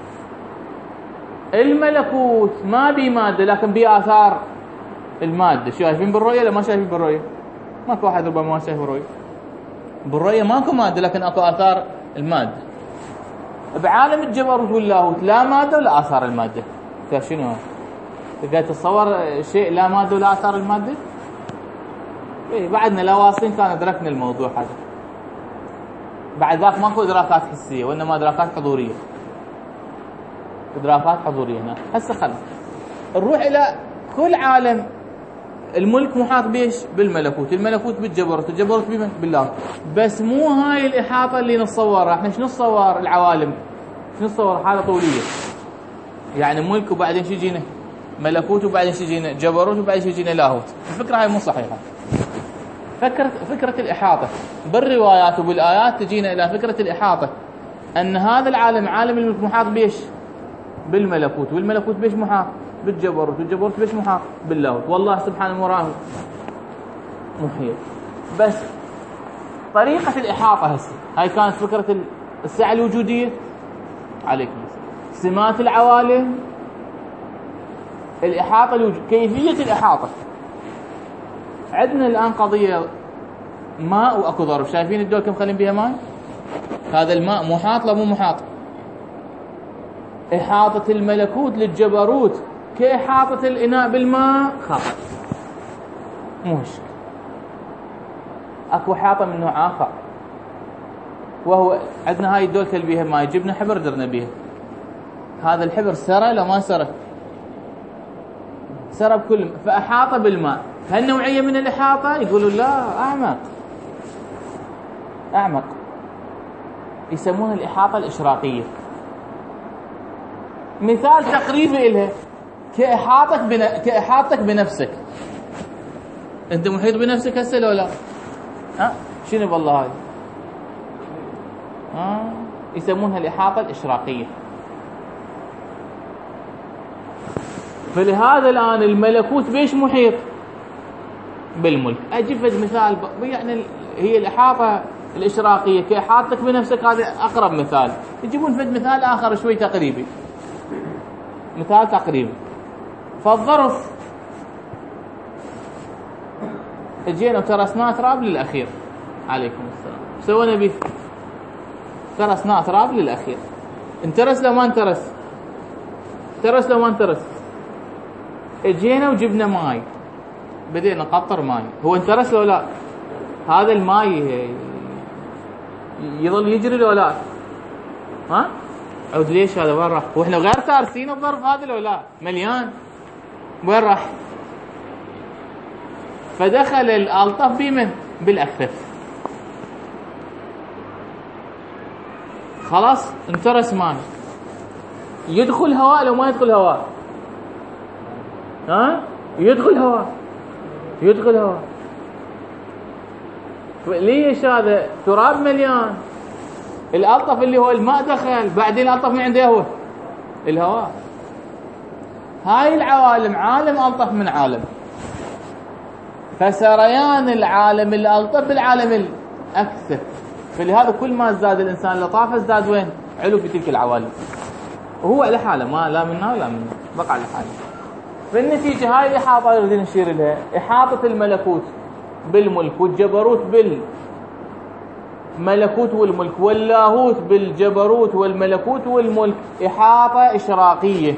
الملكوت ما بي مادة لكن بي آثار المادة. شايفين بالرؤية ولا ما شايفين بالرؤية؟ ماكو واحد ربما ما شايف بالرؤية. بالرؤية ماكو مادة لكن اكو آثار المادة. بعالم الجبروت واللاهوت لا مادة ولا آثار المادة. شنو هذا؟ تقدر تتصور شيء لا مادة ولا آثار المادة؟ إيه بعدنا لا واصلين كان أدركنا الموضوع هذا. بعد ذاك ماكو إدراكات حسية وإنما إدراكات حضورية. إدراكات حضورية هنا. هسه خلنا نروح إلى كل عالم. الملك محاط بيش؟ بالملكوت، الملكوت بالجبروت، الجبروت بالله. بس مو هاي الإحاطة اللي نتصورها. احنا شنو نتصور العوالم؟ شنو نتصور؟ حالة طولية. يعني ملك وبعدين شي يجينا ملكوت وبعدين شي يجينا جبروت وبعدين شي يجينا لاهوت. الفكرة هاي مو صحيحة. فكرة الإحاطة بالروايات وبالآيات تجينا إلى فكرة الإحاطة، أن هذا العالم عالم الملك محاط بيش؟ بالملكوت، والملكوت بيش محاط؟ بالجبروت، والجبروت بيش محاط؟ باللاهوت. والله سبحانه وراه محيط. بس طريقة الإحاطة هسه هاي كانت فكرة السعة الوجودية. عليكم السلام. سمات العوالم، الإحاطة كيفية الإحاطة. عندنا الآن قضية ماء وأكو ظرف. شايفين الدول كم خلين بيها ماء؟ هذا الماء محاط لا مو محاط؟ إحاطة الملكوت للجبروت كإحاطة الإناء بالماء خاطئ، مو مشكلة. أكو إحاطة من نوع آخر، وهو عندنا هاي الدول كل بيها ماء، جبنا حبر درنا بيها. هذا الحبر سرى لا ما سرى؟ سرى بكل، فأحاط بالماء. هالنوعية من الإحاطة يقولوا لا أعمق، يسمونها الإحاطة الإشراقية. مثال تقريبي إلها كإحاطتك بنفسك. أنت محيط بنفسك هسه لو لا؟ شنو بالله هاي؟ يسمونها الإحاطة الإشراقية. فلهذا الآن الملكوت بيش محيط؟ بالملك. أجيب مثال يعني هي الإحاطة الإشراقية كإحاطتك بنفسك، هذا أقرب مثال. يجيبون فد مثال آخر شوي تقريبي، مثال تقريبي. فالظرف اجينا وترسناه تراب للاخير. عليكم السلام. سوينا به ترسناه تراب للاخير. انترس لو ما انترس؟ ترس لو ما انترس؟ اجينا وجبنا ماي، بدينا نقطر ماي، هو انترس لو لا؟ هذا الماي يظل يجري لو لا؟ ها؟ عود ليش هذا وين راح؟ واحنا غير تارسين الظرف هذا لو لا؟ مليان، وين راح؟ فدخل الألطف بمن؟ بالأخف. خلاص انترس ماي، يدخل هواء لو ما يدخل هواء؟ ها؟ يدخل هواء، يدخل هواء. ليش هذا؟ تراب مليان، الألطف اللي هو الماء دخل، بعدين الألطف من عنده هو الهواء. هاي العوالم عالم ألطف من عالم، فسريان العالم الألطف بالعالم الأكثر. فلهذا كل ما زاد الإنسان لطافة زاد وين؟ علو في تلك العوالم، وهو على حاله، ما لا منا ولا منا، بقى على حاله. بالنتيجة هاي الإحاطة اللي بدنا نشير لها، إحاطة الملكوت بالملك والجبروت بالملكوت والملك، واللاهوت بالجبروت والملكوت والملك، إحاطة إشراقية،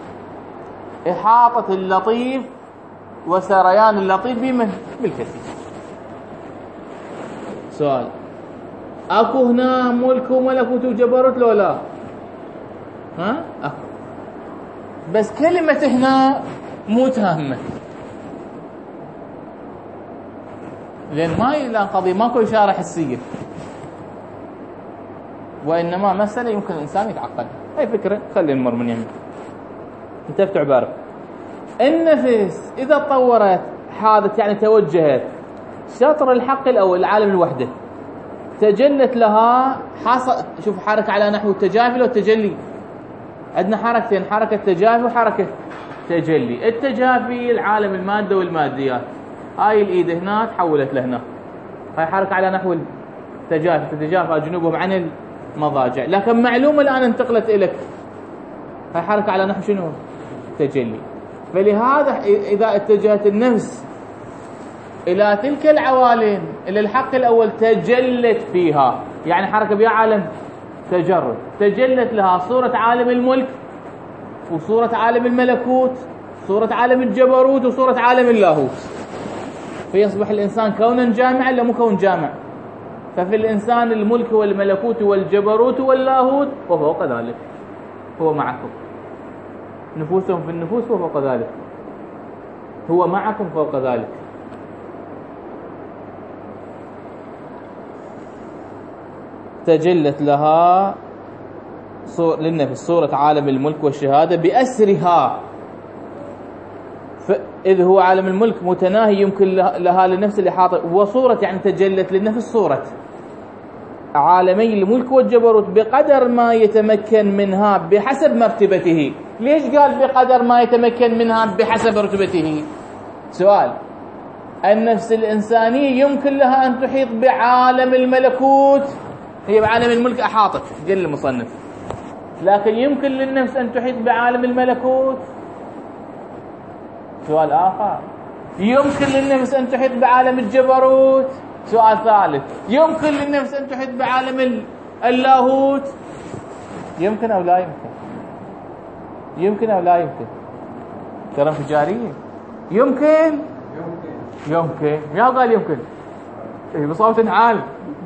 إحاطة اللطيف وسريان اللطيف بمن؟ بالكثير. سؤال: اكو هنا ملك وملكوت وجبروت لو لا؟ ها؟ اكو، بس كلمة هنا مو تامة، لأن ما قضية ماكو إشارة حسية، وإنما مسألة يمكن الإنسان يتعقل. هاي فكرة خلي نمر من يمين. انتبهوا عبارة: النفس إذا تطورت حادث يعني توجهت شطر الحق الأول العالم الوحدة، تجلت لها حصل. شوف حركة على نحو التجافي والتجلي، عندنا حركتين، حركة تجافي وحركة تجلي. التجافي العالم المادة والماديات، هاي الإيد هنا تحولت لهنا، هاي حركة على نحو التجافي، تتجافى جنوبهم عن المضاجع. لكن معلومة الآن انتقلت إليك، هاي حركة على نحو شنو؟ تجلي. فلهذا إذا اتجهت النفس إلى تلك العوالم إلى الحق الأول تجلت فيها، يعني حركة بها عالم تجرد، تجلت لها صورة عالم الملك وصورة عالم الملكوت، صورة عالم الجبروت وصورة عالم اللاهوت، فيصبح الإنسان كونا جامعا لا مو كون جامع. ففي الإنسان الملك والملكوت والجبروت واللاهوت وفوق ذلك هو معكم، نفوسهم في النفوس وفوق ذلك هو معكم فوق ذلك. تجلت لها للنفس صورة عالم الملك والشهادة بأسرها، إذ هو عالم الملك متناهي يمكن لها لنفس الإحاطة، وصورة يعني تجلت للنفس صورة عالمي الملك والجبروت بقدر ما يتمكن منها بحسب مرتبته. ليش قال بقدر ما يتمكن منها بحسب رتبته؟ سؤال: النفس الإنسانية يمكن لها أن تحيط بعالم الملكوت، هي بعالم الملك أحاطت قال المصنف، لكن يمكن للنفس أن تحيط بعالم الملكوت؟ سؤال آخر: يمكن للنفس أن تحيط بعالم الجبروت؟ سؤال ثالث: يمكن للنفس أن تحيط بعالم اللاهوت؟ يمكن أو لا يمكن؟ يمكن أو لا يمكن؟ كلام تجارية. يمكن يمكن يا قال يمكن بصوت عالي،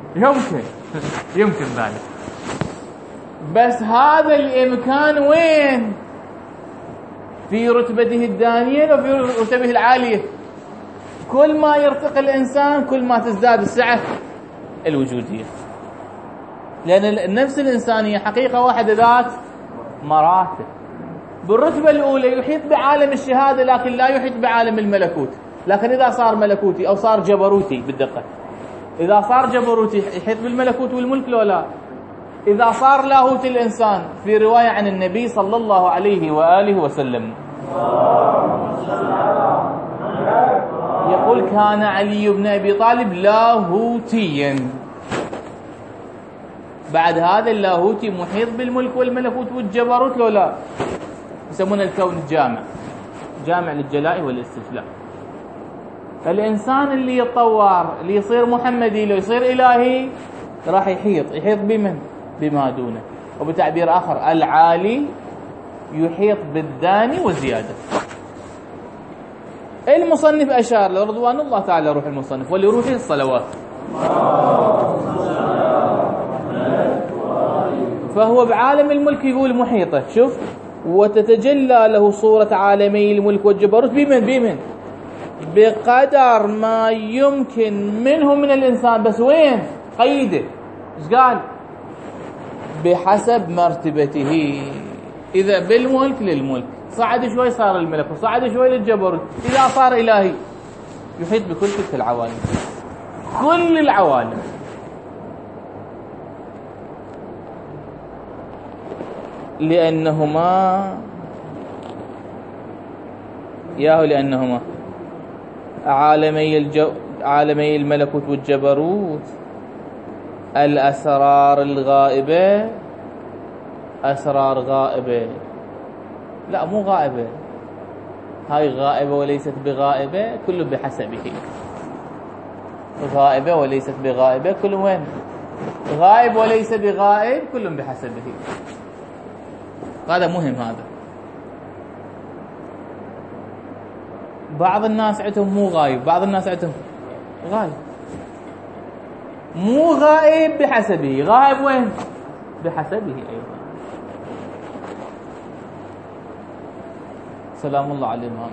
يمكن ذلك، بس هذا الإمكان وين؟ في رتبته الدانية وفي رتبته العالية. كل ما يرتقي الإنسان كل ما تزداد السعة الوجودية، لأن النفس الإنسانية حقيقة واحدة ذات مراتب. بالرتبة الأولى يحيط بعالم الشهادة لكن لا يحيط بعالم الملكوت، لكن إذا صار ملكوتي أو صار جبروتي، بالدقة إذا صار جبروتي يحيط بالملكوت والملك لو لا؟ إذا صار لاهوت الإنسان، في رواية عن النبي صلى الله عليه وآله وسلم يقول: كان علي بن أبي طالب لاهوتيا. بعد هذا اللاهوتي محيط بالملك والملكوت والجبروت لو لا؟ يسمونه الكون الجامع، جامع للجلاء والاستجلاء. الإنسان اللي يتطور اللي يصير محمدي لو يصير إلهي راح يحيط بمن؟ بما دونه. وبتعبير آخر العالي يحيط بالداني وزيادة. المصنف أشار لرضوان الله تعالى روح المصنف ولروحه الصلوات. فهو بعالم الملك يقول محيطة. شوف وتتجلى له صورة عالمي الملك والجبروت بمن؟ بقدر ما يمكن منه من الإنسان. بس وين قيده؟ ايش قال؟ بحسب مرتبته. إذا بالملك للملك صعد شوي صار الملك وصعد شوي للجبروت. إذا صار إلهي يحيط بكل تلك العوالم، كل العوالم. لأنهما عالمي الملكوت والجبروت الأسرار الغائبة، أسرار غائبة. لا مو غائبة، هاي غائبة وليست بغائبة، كل بحسبه. غائبة وليست بغائبة، كل وين؟ غائب وليس بغائب، كل بحسبه. هذا مهم. هذا بعض الناس عندهم مو غايب، بعض الناس عندهم غايب. مو غائب بحسبه، غائب وين؟ بحسبه أيضا. سلام الله على الإمام.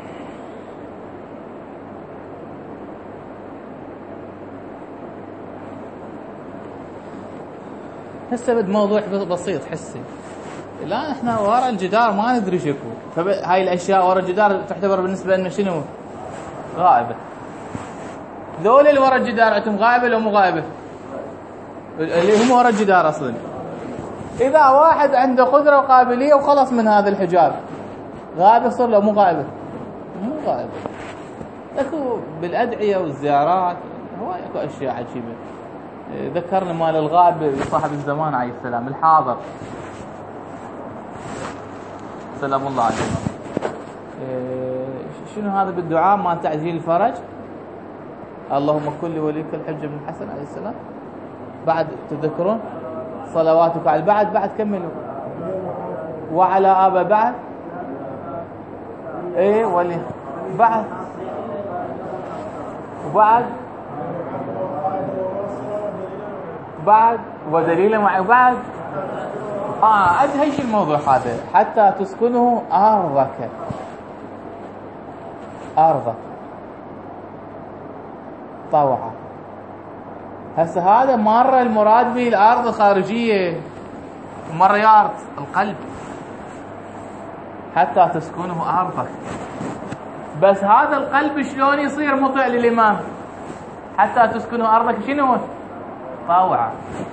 هسه بد موضوع بسيط حسي. الآن احنا وراء الجدار ما ندري شكو، فهاي الأشياء وراء الجدار تعتبر بالنسبة لنا شنو؟ غائبة. ذول اللي وراء الجدار عندهم غائبة لو مو غائبة؟ اللي هم وراء الجدار أصلا. إذا واحد عنده قدرة وقابلية وخلص من هذا الحجاب غائبة صار لو مو غائبة؟ مو غائبة. اكو بالأدعية والزيارات هو اكو أشياء عجيبة. ذكرنا مال الغائب صاحب الزمان عليه السلام الحاضر سلام الله عليه. شنو هذا بالدعاء مال تعجيل الفرج؟ اللهم كن لوليك الحجة بن الحسن عليه السلام. بعد تذكرون صلواتك على بعد كملوا وعلى آبا بعد ايه ولي بعد ودليل مع بعد أدهش الموضوع هذا حتى تسكنه أرضك طوعا. هسه هذا مرة المراد به الأرض الخارجية ومرة يارد القلب حتى تسكنه أرضك. بس هذا القلب شلون يصير مطيع للإمام حتى تسكنه أرضك؟ شنو؟ طوعا.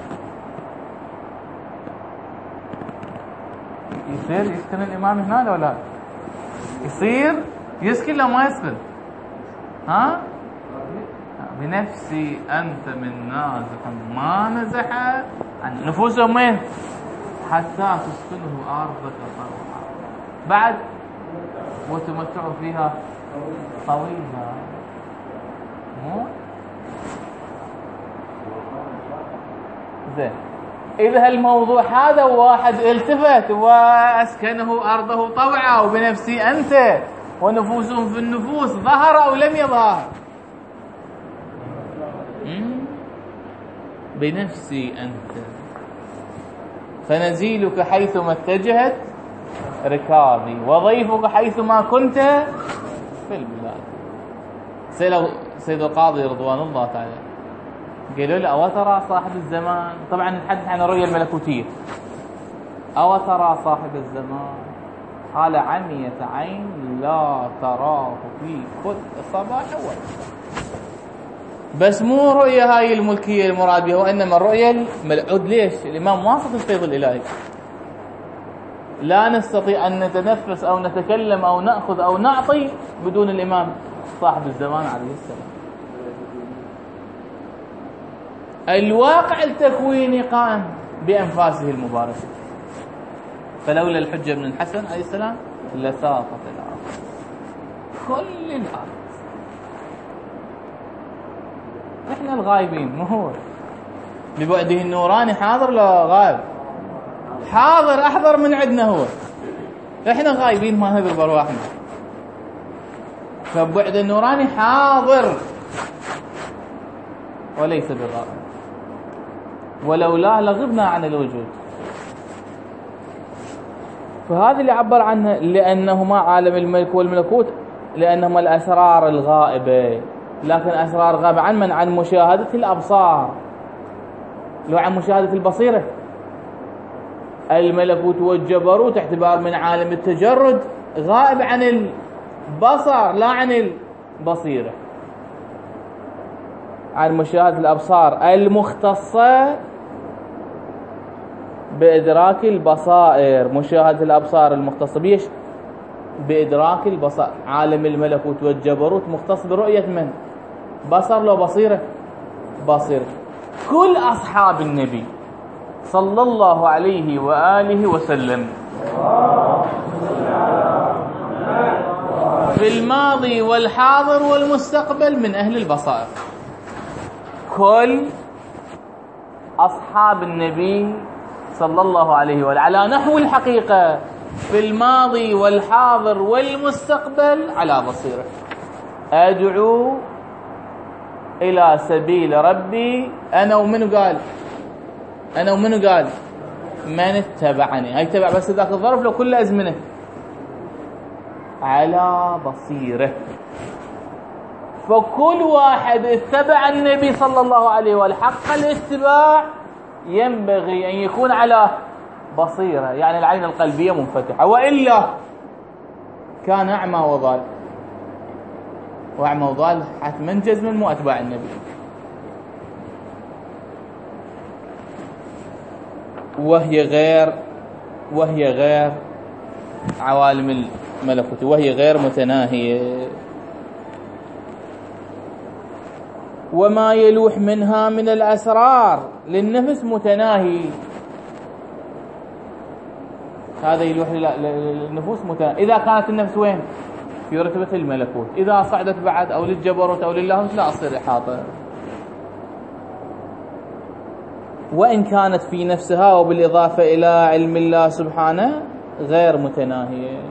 يصير يسكن الإمام هنا ولا يصير يسكن لو ما يسكن؟ ها؟ بنفسي أنت من نازح ما نزح عن نفوسهم وين؟ حتى تسكنه أرضك طوعا. بعد وتمتعوا فيها طويلا. مو زين. إذا الموضوع هذا واحد التفت وأسكنه أرضه طوعا وبنفسي أنت ونفوسهم في النفوس ظهر أو لم يظهر؟ بنفسي أنت فنزيلك حيثما اتجهت ركابي وضيفك حيثما كنت في البلاد. سيد القاضي رضوان الله تعالى قالوا له أو ترى صاحب الزمان، طبعا نتحدث عن الرؤية الملكوتية، أو ترى صاحب الزمان قال عمية عين لا تراه في كل صباح ومساء. بس مو رؤية هاي الملكية المراد بها، وإنما الرؤية الملعود. ليش؟ الإمام واثق الفيض الإلهي. لا نستطيع أن نتنفس أو نتكلم أو نأخذ أو نعطي بدون الإمام صاحب الزمان عليه السلام. الواقع التكويني قائم بأنفاسه المباركة. فلولا الحجة بن الحسن عليه السلام لساقط الأرض، كل الأرض. احنا الغايبين، مو هو. ببعده النوراني حاضر لا غايب؟ حاضر، احضر من عندنا هو. احنا غايبين ما ندري برواحنا. فبعد النوراني حاضر وليس بغائب، ولولاه لغبنا عن الوجود. فهذا اللي عبر عنه، لأنهما عالم الملك والملكوت، لأنهما الأسرار الغائبة. لكن أسرار غائبة عن من؟ عن مشاهدة الأبصار، لو عن مشاهدة البصيرة. الملكوت والجبروت اعتبار من عالم التجرد غائب عن البصر لا عن البصيرة، عن مشاهدة الأبصار المختصة بإدراك البصائر. مشاهدة الأبصار المختصة بيش؟ بإدراك البصائر. عالم الملكوت والجبروت مختص برؤية من؟ بصر لو بصيرة؟ بصيرة. كل أصحاب النبي صلى الله عليه وآله وسلم في الماضي والحاضر والمستقبل من أهل البصائر. كل أصحاب النبي صلى الله عليه وآله على نحو الحقيقة في الماضي والحاضر والمستقبل على بصيرة. أدعو إلى سبيل ربي أنا ومن قال؟ أنا ومن قال؟ من اتبعني. هاي تبع بس ذاك الظرف لو كل أزمنة على بصيرة. فكل واحد اتبع النبي صلى الله عليه وآله حق الاتباع ينبغي أن يكون على بصيرة، يعني العين القلبية منفتحة، وإلا كان أعمى وضال. وأعمى وضال حتما جزما مو أتباع النبي. وهي غير عوالم الملكوت، وهي غير متناهية. وما يلوح منها من الأسرار للنفس متناهي. هذا يلوح للنفوس متناهي. إذا كانت النفس وين؟ في رتبة الملكوت. إذا صعدت بعد أو للجبروت أو للاهوت لا أصير إحاطة. وإن كانت في نفسها وبالإضافة إلى علم الله سبحانه غير متناهية.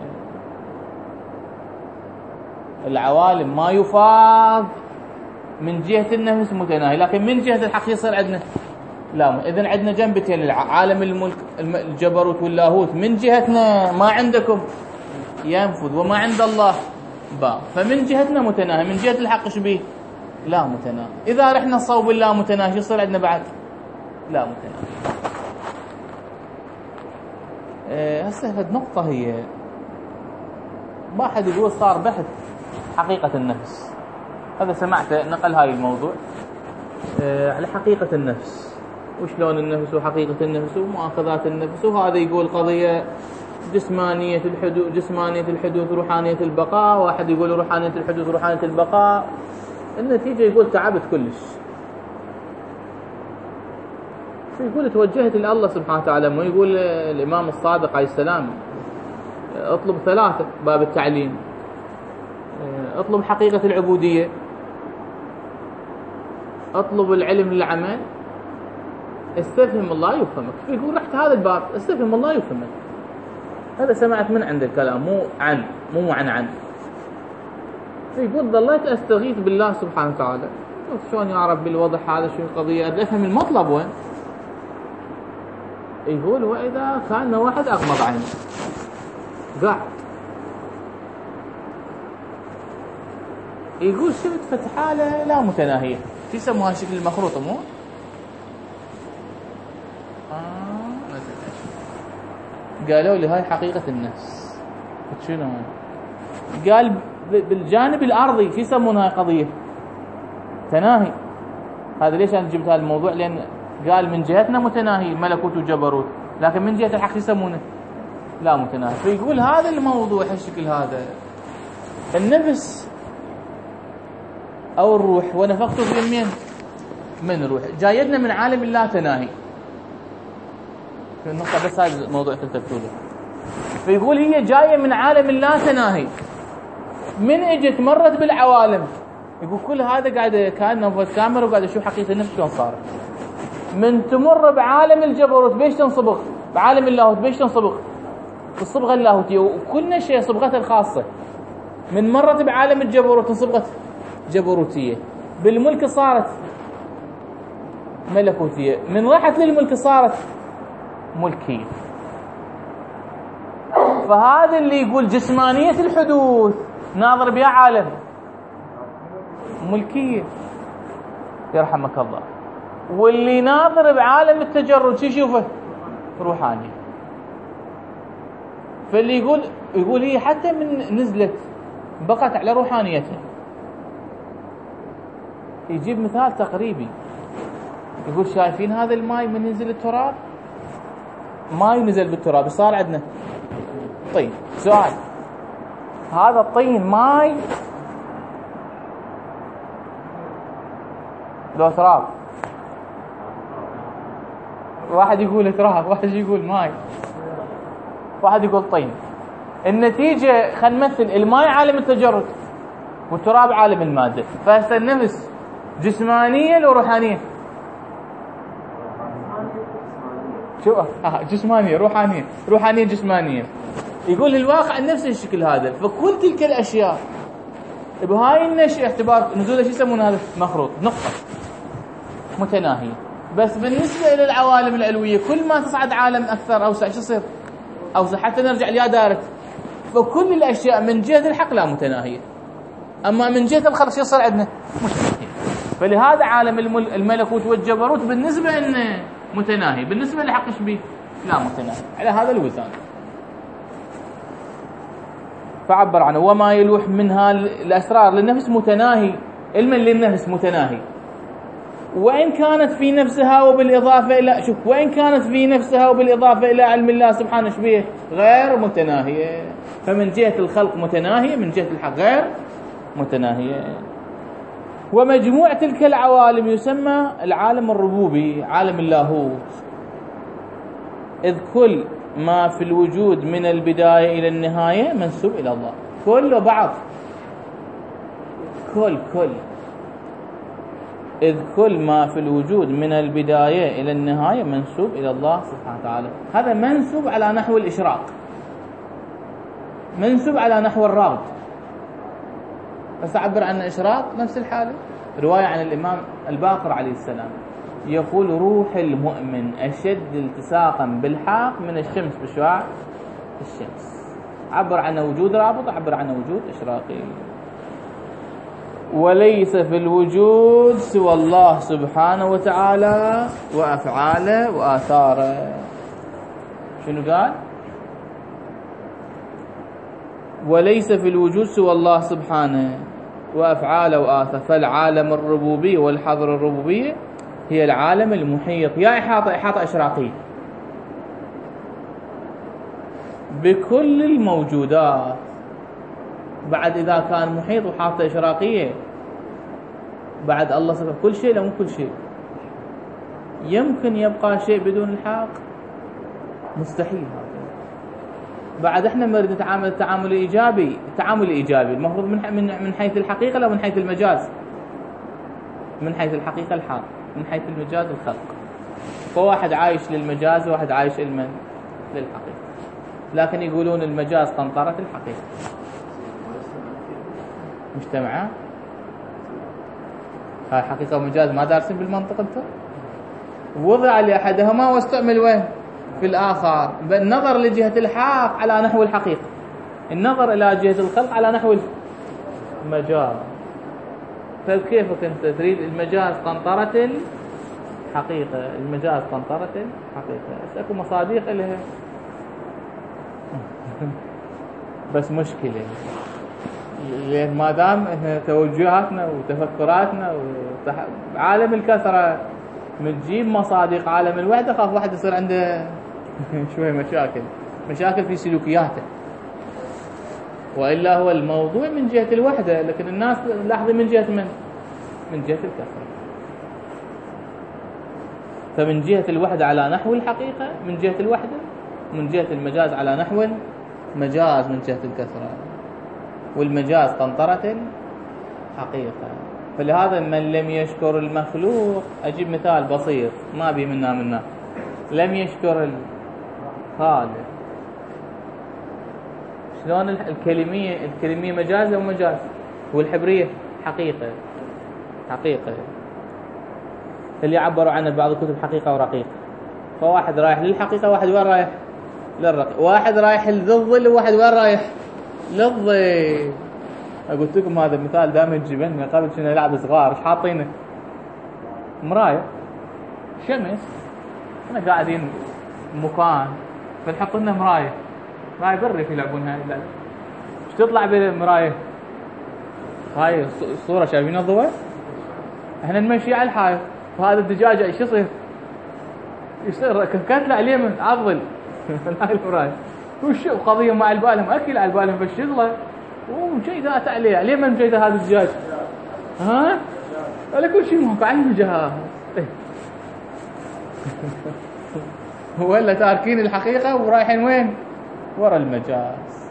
العوالم ما يفاض من جهة النفس متناهي، لكن من جهة الحق يصير عندنا لا. إذن عندنا جنبتين، عالم الملك الجبروت واللاهوت من جهتنا ما عندكم ينفذ، وما عند الله با. فمن جهتنا متناهي، من جهة الحق شبيه لا متناهي. إذا رحنا صوب الله متناهي يصير عندنا بعد لا متناهي. هسه هذه نقطة هي واحد يقول صار بحث حقيقة النفس. هذا سمعته نقل هاي الموضوع على حقيقة النفس، وشلون النفس وحقيقة النفس ومؤاخذات النفس. وهذا يقول قضية جسمانية الحدوث روحانية البقاء، واحد يقول روحانية الحدوث روحانية البقاء. النتيجة يقول تعبت كلش. يقول توجهت إلى الله سبحانه وتعالى. ما يقول الإمام الصادق عليه السلام اطلب ثلاثة باب التعليم: اطلب حقيقة العبودية، اطلب العلم للعمل، استفهم الله يفهمك. يقول رحت هذا الباب استفهم الله يفهمك. هذا سمعت من عند الكلام مو عن يقول ظليت استغيث بالله سبحانه وتعالى. شلون يا رب الوضع هذا؟ شو القضية؟ افهم المطلب وين. يقول وإذا كان واحد أغمض عينه قاعد، يقول شفت فتحالة لا متناهية. يسموها شكل المخروط مو؟ قالوا لي هاي حقيقة النفس. شنو؟ قال بالجانب الأرضي شو يسمون هاي قضية تناهي. هذا ليش أنا جبت هذا الموضوع؟ لأن قال من جهتنا متناهي ملكوت وجبروت، لكن من جهة الحق يسمونه لا متناهي. فيقول هذا الموضوع هالشكل هذا النفس أو الروح ونفخته في من الروح جايدنا من عالم الله تناهي. في النقطة بس هذا الموضوع تلتفتوله. فيقول هي جاية من عالم الله تناهي، من اجت مرت بالعوالم يقول كل هذا قاعد كأنه في الكاميرا وقاعد يشوف حقيقة النفس شلون صارت. من تمر بعالم الجبروت بيش تنصبغ، بعالم اللاهوت بيش تنصبغ، الصبغة اللاهوتية، وكل شيء صبغته الخاصة. من مرت بعالم الجبروت انصبغت جبروتية، بالملك صارت ملكوتية، من راحت للملك صارت ملكية. فهذا اللي يقول جسمانية الحدوث ناظر بها عالم ملكية يرحمك الله، واللي ناظر بعالم التجرد شو يشوفه؟ روحاني. فاللي يقول هي حتى من نزلت بقت على روحانيتها. يجيب مثال تقريبي، يقول شايفين هذا الماء من ينزل التراب؟ ماء نزل بالتراب صار عندنا طين. سؤال، هذا الطين ماء لو تراب؟ واحد يقول تراب، واحد يقول ماء، واحد يقول طين. النتيجة خلينا نمثل الماء عالم التجرد والتراب عالم المادة، فهسه النفس جسمانية لو روحانية؟ شو جسمانية روحانية، روحانية جسمانية. يقول الواقع نفس الشكل هذا. فكل تلك الأشياء بهاي النشأة اعتبار نزول شو يسمون هذا؟ مخروط، نقطة متناهية. بس بالنسبة إلى العوالم العلوية كل ما تصعد عالم أكثر أوسع شو يصير؟ أوسع، حتى نرجع ليا دارت. فكل الأشياء من جهة الحق لا متناهية، أما من جهة الخلق شو يصير عندنا؟ متناهية. فلهذا عالم الملكوت والجبروت بالنسبة إنه متناهي، بالنسبة لحق ايش بيه؟ لا متناهي، على هذا الوزان. فعبر عنه وما يلوح منها الأسرار للنفس متناهي، علما للنفس متناهي، وإن كانت في نفسها وبالإضافة إلى شوف، وإن كانت في نفسها وبالإضافة إلى علم الله سبحانه شبيه غير متناهية. فمن جهة الخلق متناهية، من جهة الحق غير متناهية. ومجموع تلك العوالم يسمى العالم الربوبي، عالم اللاهوت، إذ كل ما في الوجود من البداية إلى النهاية منسوب إلى الله. كل وبعض، كل إذ كل ما في الوجود من البداية إلى النهاية منسوب إلى الله سبحانه وتعالى. هذا منسوب على نحو الإشراق، منسوب على نحو الرابط. بس أعبر عن الإشراق نفس الحالة. رواية عن الإمام الباقر عليه السلام يقول روح المؤمن أشد التصاقا بالحاق من الشمس بشعاع الشمس. عبر عن وجود رابط، عبر عن وجود إشراقي. وليس في الوجود سوى الله سبحانه وتعالى وأفعاله وآثاره. شنو قال؟ وليس في الوجود سوى الله سبحانه وأفعاله وآثاره. فالعالم الربوبي والحضر الربوبية هي العالم المحيط، يا إحاطة إشراقية بكل الموجودات. بعد إذا كان محيط وحاطة إشراقية، بعد الله سبحانه كل شيء لا مو كل شيء. يمكن يبقى شيء بدون الحاق؟ مستحيل. بعد احنا نريد نتعامل التعامل الإيجابي. التعامل الإيجابي المفروض من حيث الحقيقة لا من حيث المجاز؟ من حيث الحقيقة الحق، من حيث المجاز الخلق. فواحد عايش للمجاز وواحد عايش للحقيقة. لكن يقولون المجاز قنطرة الحقيقة. مجتمعة هاي حقيقة ومجاز ما دارسين بالمنطق انتم؟ وضع لأحدهما واستعمل وين؟ في الآخر. بالنظر لجهة الحق على نحو الحقيقة، النظر إلى جهة الخلق على نحو المجاز. فكيفك أنت تريد المجاز قنطرة الحقيقة، المجاز قنطرة الحقيقة. بس أكو مصادق لها بس مشكلة، لأن ما دام توجهاتنا وتفكراتنا وعالم الكثرة بتجيب مصادق عالم الوحدة، خاف واحد يصير عنده شوية مشاكل في سلوكياته. وإلا هو الموضوع من جهة الوحدة، لكن الناس لاحظوا من جهة من جهة الكثرة. فمن جهة الوحدة على نحو الحقيقة من جهة الوحدة، من جهة المجاز على نحو المجاز من جهة الكثرة. والمجاز قنطرة الحقيقة. فلهذا من لم يشكر المخلوق، أجيب مثال بسيط ما بي منا لم يشكر الخالق. شلون الكلمية مجاز أو مجاز، والحبرية حقيقة اللي عبروا عنه بعض الكتب حقيقة ورقيقة. فواحد رايح للحقيقة، واحد وين رايح للرقيقة، واحد رايح للظل وواحد وين رايح للظل. قلت لكم هذا المثال دائما يجيبني قبل كنا نلعب صغار، ايش حاطينه؟ مراية شمس، احنا قاعدين مكان فنحط لنا مراية برك يلعبون هاي اللعبة. ايش تطلع بالمراية؟ هاي الصورة شايفين الضوء؟ احنا نمشي على الحائط، وهذا الدجاجة ايش يصير كتلة على اليمين عضل هاي المراية. وش قضية مع البالهم، اكل على البالهم بالشغلة ومجيدات عليه اليمين، مجيدة هذا الدجاج ولا كل شيء ماكو على الجهاز. ولا تاركين الحقيقة ورايحين وين؟ ورا المجاز.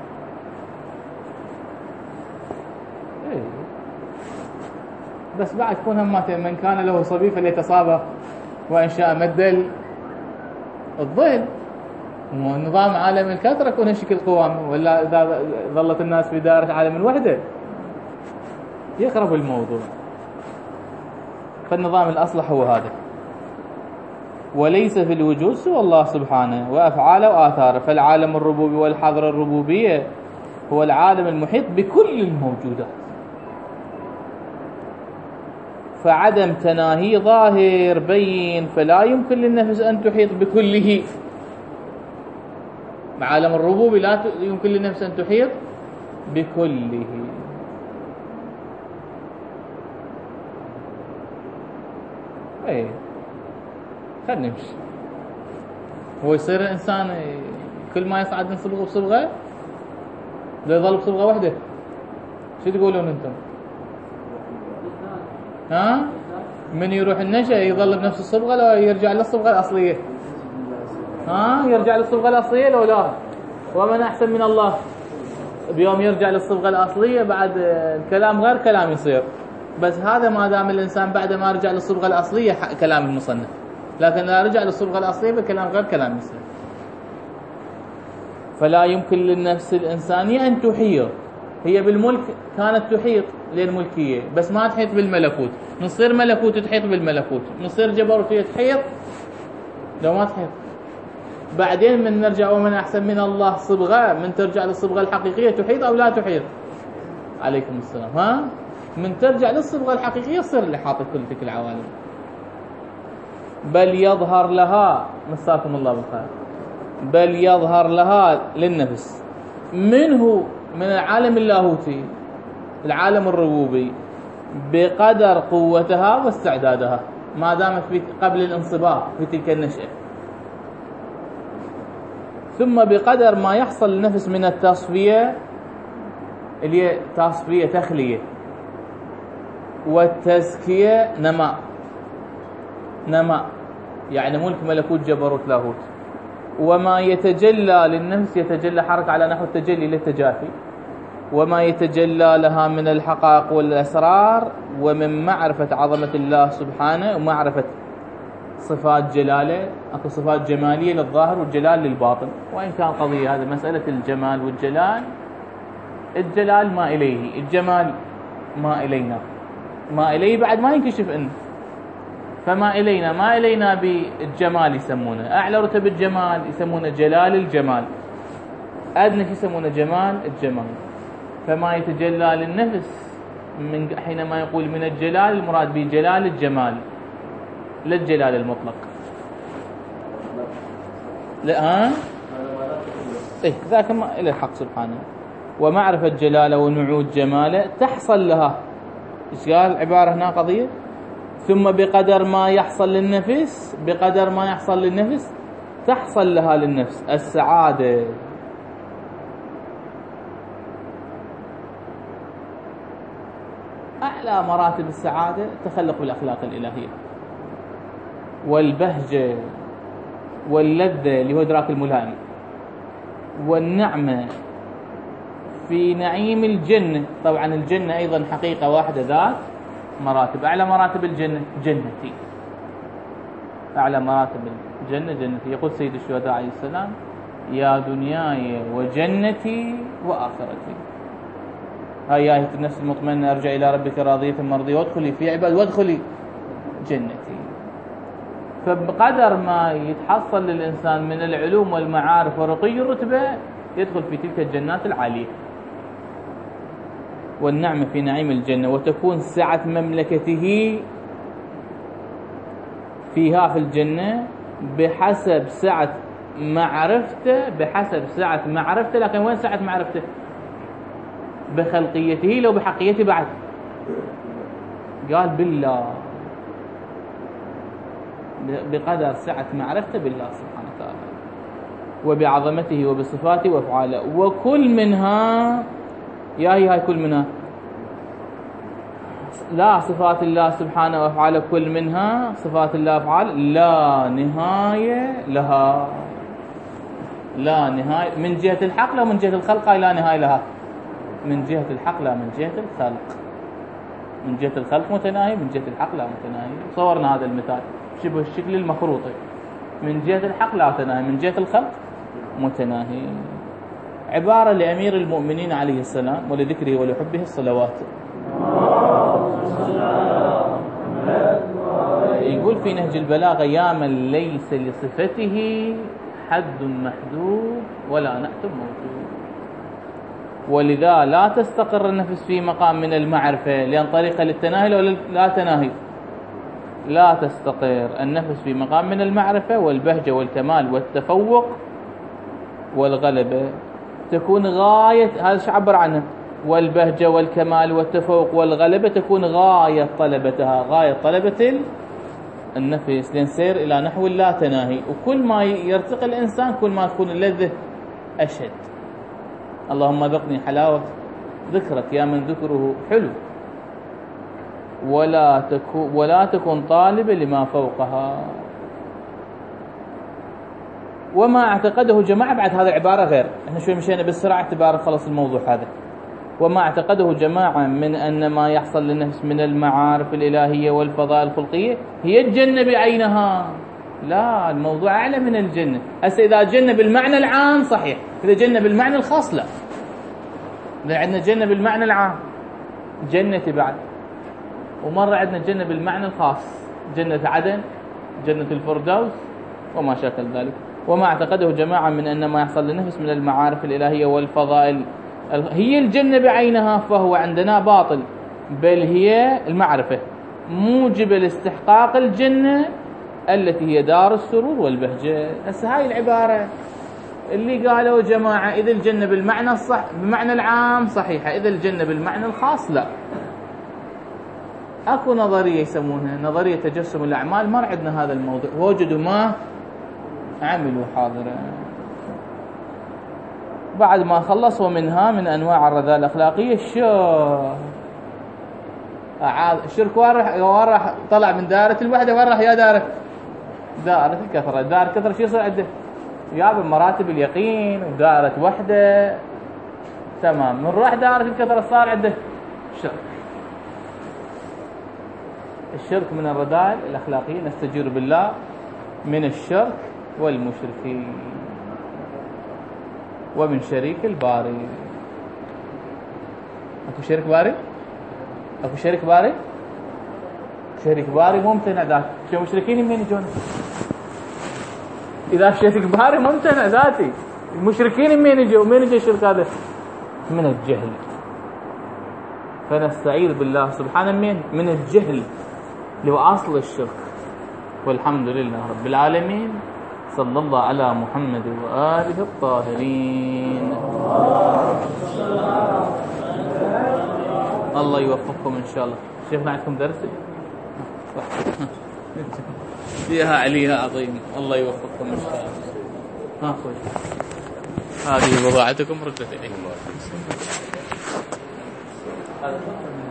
بس بعد كون همات من كان له صبي فليتصابه وإن شاء مد الظل. ونظام عالم الكثرة يكون هالشكل قوام، ولا إذا ظلت الناس في دائرة عالم الوحدة يخرب الموضوع. فالنظام الأصلح هو هذا، وليس في الوجود سوى الله سبحانه وأفعاله وآثاره. فالعالم الربوبي والحضرة الربوبية هو العالم المحيط بكل الموجودات، فعدم تناهي ظاهر بين، فلا يمكن للنفس أن تحيط بكله. عالم الربوبي لا يمكن للنفس أن تحيط بكله. خلنا نمشي. هو يصير الإنسان كل ما يصعد من صبغة بصبغة لا يظل بصبغة واحدة. شو تقولون أنتم؟ من يروح النشأ يظل بنفس الصبغة لو يرجع للصبغة الأصلية؟ يرجع للصبغة الأصلية لو لا؟ ومن أحسن من الله بيوم يرجع للصبغة الأصلية بعد الكلام غير كلام يصير. بس هذا ما دام الإنسان بعد ما رجع للصبغة الأصلية كلام المصنف، لكن إذا رجع للصبغة الأصلية بكلام غير كلام يصير. فلا يمكن للنفس الإنسانية أن تحيط. هي بالملك كانت تحيط للملكية بس ما تحيط بالملكوت. نصير ملكوت تحيط بالملكوت، نصير جبروتية تحيط لو ما تحيط. بعدين من نرجع ومن أحسن من الله صبغة، من ترجع للصبغة الحقيقية تحيط أو لا تحيط؟ عليكم السلام. من ترجع للصبغة الحقيقية يصير اللي حاطط كل تلك العوالم. بل يظهر لها، مساكم الله بالخير، بل يظهر لها للنفس منه من العالم اللاهوتي العالم الربوبي بقدر قوتها واستعدادها ما دامت قبل الانصباح في تلك النشأة، ثم بقدر ما يحصل للنفس من التصفية اللي هي تصفية تخلية، والتزكية نماء يعني ملك ملكوت جبروت لاهوت. وما يتجلى للنفس يتجلى حركة على نحو التجلي للتجافي، وما يتجلى لها من الحقائق والأسرار ومن معرفة عظمة الله سبحانه ومعرفة صفات جلاله. أكو صفات جمالية للظاهر والجلال للباطن، وإن كان قضية هذا مسألة الجمال والجلال، الجلال ما إليه، الجمال ما إلينا، ما إليه بعد ما ينكشف إنه. فما إلينا ما إلينا بالجمال يسمونه، أعلى رتب الجمال يسمونه جلال الجمال، أدنى يسمونه جمال الجمال. فما يتجلى للنفس من حينما يقول من الجلال المراد بجلال الجمال لا الجلال المطلق. لا ذاك ما إلى الحق سبحانه. ومعرفة جلاله ونعود جماله تحصل لها، إيش قال عبارة هنا قضية، ثم بقدر ما يحصل للنفس، بقدر ما يحصل للنفس تحصل لها للنفس السعادة. أعلى مراتب السعادة تخلق بالأخلاق الإلهية والبهجة واللذة اللي هو إدراك الملائم، والنعمة في نعيم الجنة. طبعا الجنة أيضا حقيقة واحدة ذات، مراتب. أعلى مراتب الجنة جنتي، أعلى مراتب الجنة جنتي. يقول سيد الشهداء عليه السلام: يا دنياي وجنتي وآخرتي. هاي آية النفس المطمئنة: ارجع إلى ربك راضية مرضية وادخلي في عبادي وادخلي جنتي. فبقدر ما يتحصل للإنسان من العلوم والمعارف ورقي الرتبة يدخل في تلك الجنات العالية والنعمة في نعيم الجنة، وتكون سعة مملكته فيها في الجنة بحسب سعة معرفته، بحسب سعة معرفته. لكن وين سعة معرفته؟ بخلقيته لو بحقيته بعد. قال بالله، بقدر سعة معرفته بالله سبحانه وتعالى وبعظمته وبصفاته وافعاله. وكل منها هاي كل منها لا صفات الله سبحانه وافعاله، كل منها صفات الله وافعاله لا نهاية لها، لا نهاية من جهة الحق لا من جهة الخلق. لا نهاية لها من جهة الحق لا من جهة الخلق. من جهة الخلق متناهي، من جهة الحق لا متناهي. صورنا هذا المثال شبه الشكل المخروطي. من جهة الحق لا متناهي، من جهة الخلق متناهي. عبارة لأمير المؤمنين عليه السلام ولذكره ولحبه الصلوات. يقول في نهج البلاغة: يا من ليس لصفته حد محدود ولا نأت موجود. ولذا لا تستقر النفس في مقام من المعرفة، لأن طريقة للتناهي ولا لا تناهي. لا تستقر النفس في مقام من المعرفة والبهجة والكمال والتفوق والغلبة. تكون غاية، هذا شو عبر عنه، والبهجة والكمال والتفوق والغلبة تكون غاية طلبتها، غاية طلبة النفس لنسير إلى نحو لا تناهي. وكل ما يرتقي الإنسان كل ما تكون اللذة أشد. اللهم ذقني حلاوة ذكرك يا من ذكره حلو، ولا تكن طالبا لما فوقها. وما اعتقده جماعة، بعد هذه العبارة غير، احنا شوي مشينا بالسرعة اعتبار خلص الموضوع هذا. وما اعتقده جماعة من أن ما يحصل للنفس من المعارف الإلهية والفضائل الخلقية هي الجنة بعينها. لا، الموضوع أعلى من الجنة. هسه إذا جنة بالمعنى العام صحيح، إذا جنة بالمعنى الخاص لا. إذا عندنا جنة بالمعنى العام جنة بعد، ومرة عندنا جنة بالمعنى الخاص جنة عدن، جنة الفردوس وما شاكل ذلك. وما اعتقده جماعة من أن ما يحصل للنفس من المعارف الإلهية والفضائل هي الجنة بعينها فهو عندنا باطل، بل هي المعرفة موجبة لاستحقاق الجنة التي هي دار السرور والبهجة. هسه هاي العبارة اللي قالوا جماعة إذا الجنة بالمعنى الصح بمعنى العام صحيحة، إذا الجنة بالمعنى الخاص لا. اكو نظرية يسمونها نظرية تجسم الأعمال، ما عندنا هذا الموضوع، وجدوا ما عملوا حاضرا. بعد ما خلصوا منها من أنواع الرذائل الأخلاقية الشرك وين راح طلع من دائرة الوحدة، وين راح يا دائرة الكثرة. دائرة الكثرة شو يصير عنده؟ يا مراتب اليقين ودائرة وحدة تمام. من راح دائرة الكثرة صار عنده الشرك. الشرك من الرذائل الأخلاقية، نستجير بالله من الشرك والمشركين ومن شريك الباري. اكو شريك باري؟ اكو شريك باري؟ شريك باري ممتنع ذات. شو مشركين من يجون؟ اذا شريك باري ممتنع ذاتي، المشركين من يجوا؟ من يجي الشرك هذا؟ من الجهل. فنستعيذ بالله سبحانه من الجهل اللي هو اصل الشرك. والحمد لله رب العالمين. صلى الله على محمد وآله الطاهرين. الله يوفقكم إن شاء الله. شيخنا عندكم درس فيها عليها عظيم. الله يوفقكم إن شاء الله. هذه بضاعتكم ردت إليكم.